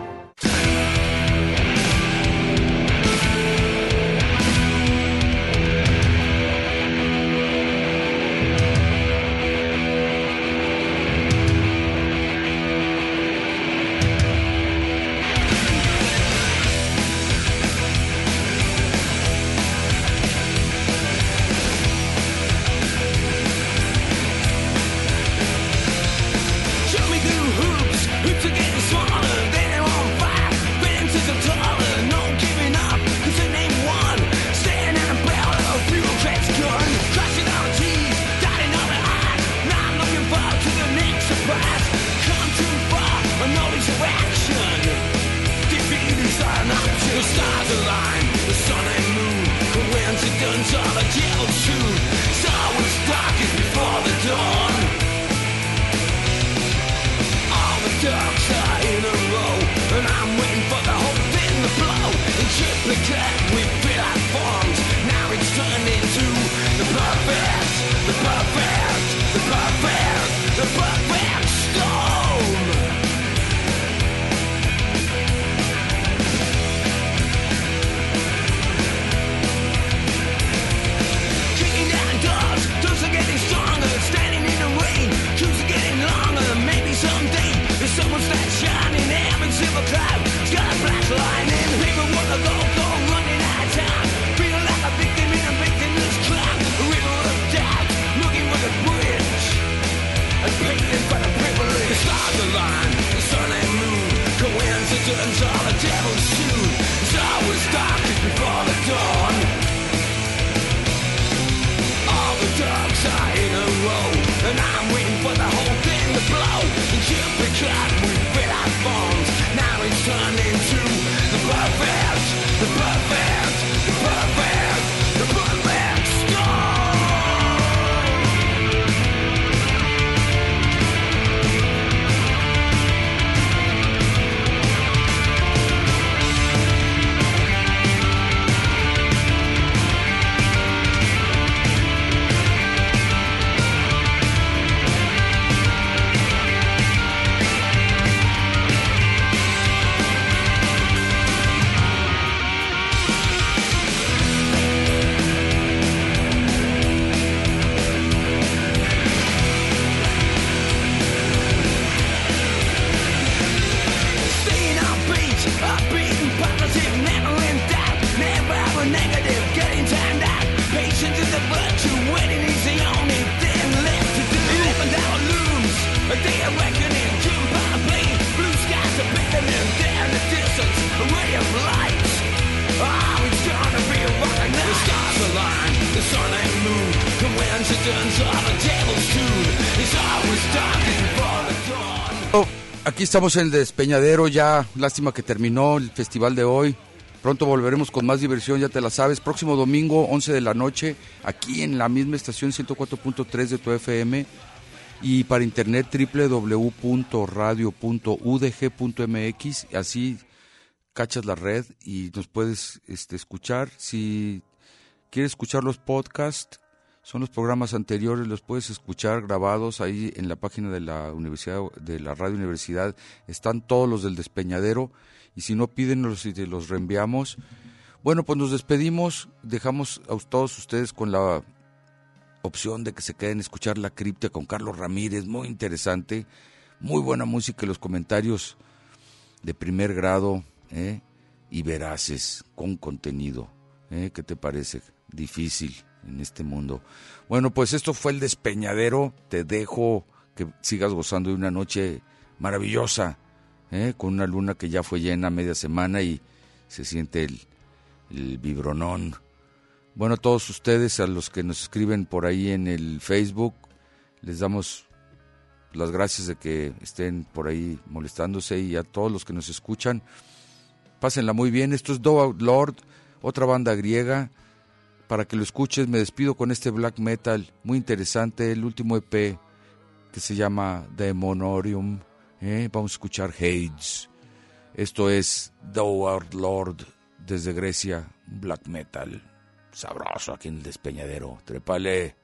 Aquí estamos en el Despeñadero, ya lástima que terminó el festival de hoy. Pronto volveremos con más diversión, ya te la sabes. Próximo domingo, once de la noche, aquí en la misma estación ciento cuatro punto tres de tu F M. Y para internet, doble u doble u doble u punto radio punto u d g punto m x. Así cachas la red y nos puedes este, escuchar. Si quieres escuchar los podcasts, son los programas anteriores, los puedes escuchar grabados ahí en la página de la universidad, de la Radio Universidad. Están todos los del Despeñadero y si no, pídenos y te los reenviamos. Bueno, pues nos despedimos, dejamos a todos ustedes con la opción de que se queden a escuchar La Cripta con Carlos Ramírez, muy interesante, muy buena música y los comentarios de primer grado, ¿eh? Y veraces, con contenido, ¿eh? ¿Qué te parece? Difícil en este mundo. Bueno, pues esto fue El Despeñadero, te dejo que sigas gozando de una noche maravillosa, ¿eh? Con una luna que ya fue llena media semana y se siente el, el vibronón. Bueno, a todos ustedes, a los que nos escriben por ahí en el Facebook, les damos las gracias de que estén por ahí molestándose, y a todos los que nos escuchan, pásenla muy bien. Esto es Doe Lord, otra banda griega, para que lo escuches. Me despido con este black metal muy interesante, el último E P que se llama Demonorium. ¿eh? Vamos a escuchar Hades. Esto es Doe Lord desde Grecia, black metal sabroso aquí en El Despeñadero. Trépale.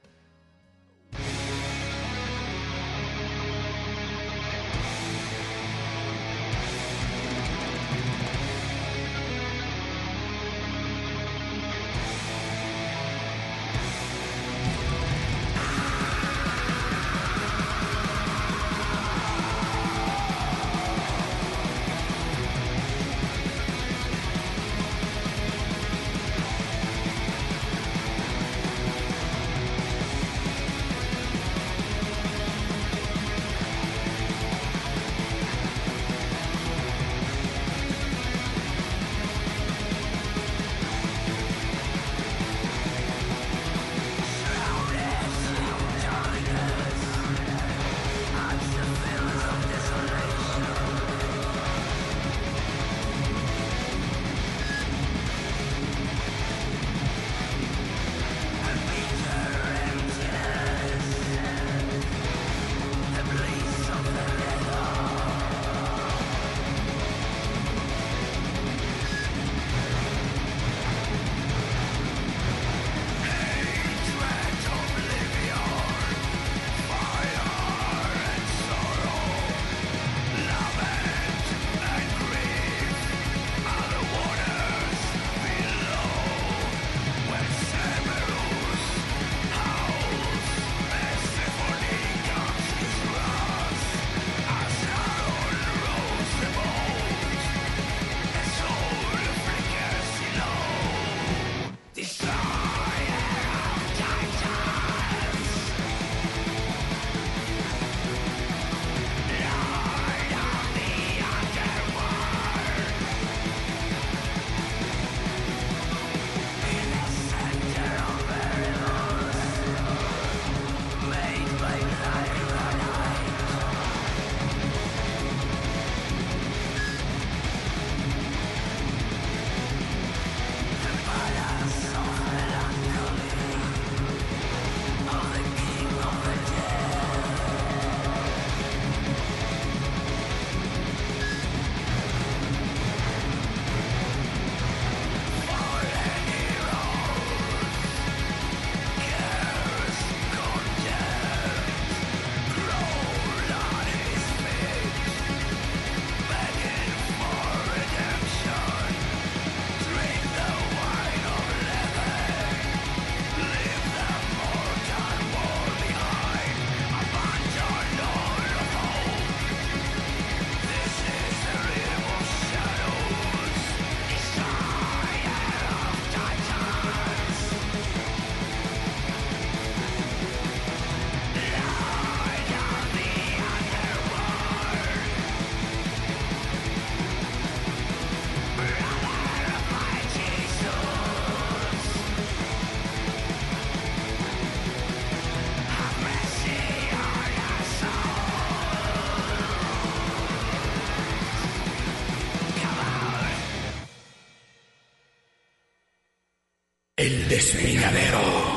El Despeñadero.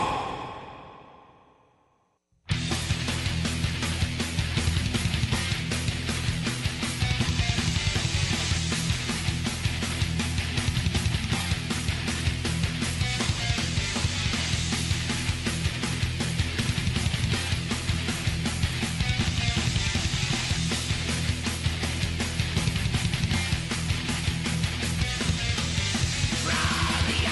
From the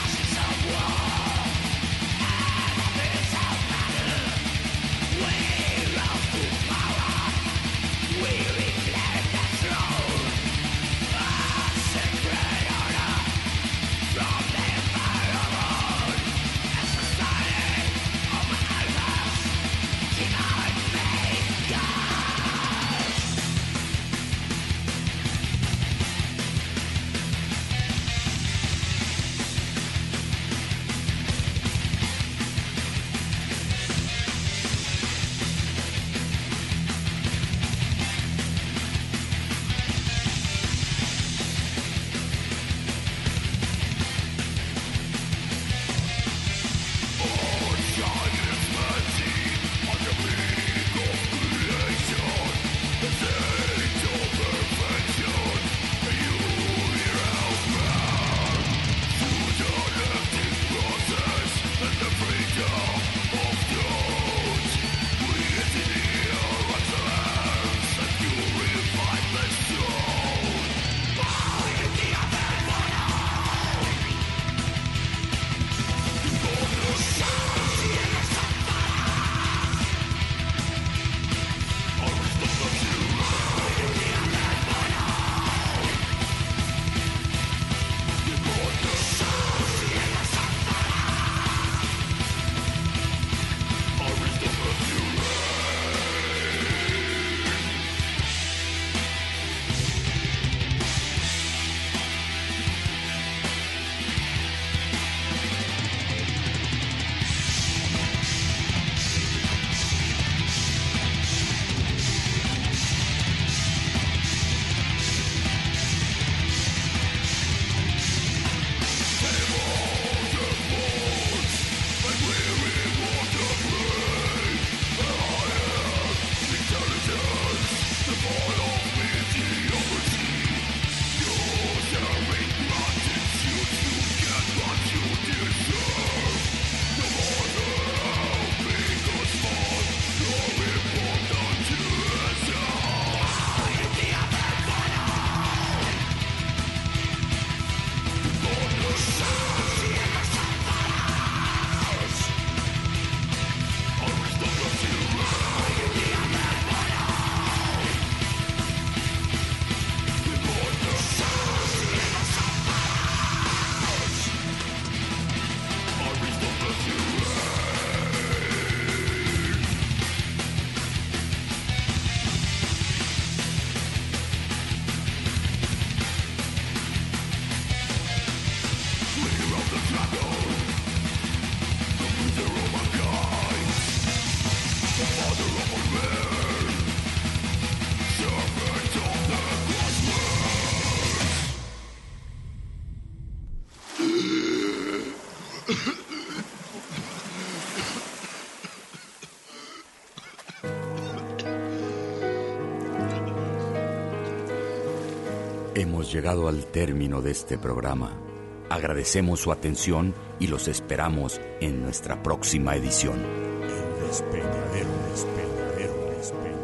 Hemos llegado al término de este programa. Agradecemos su atención y los esperamos en nuestra próxima edición. El despeñadero, despeñadero, despeñadero.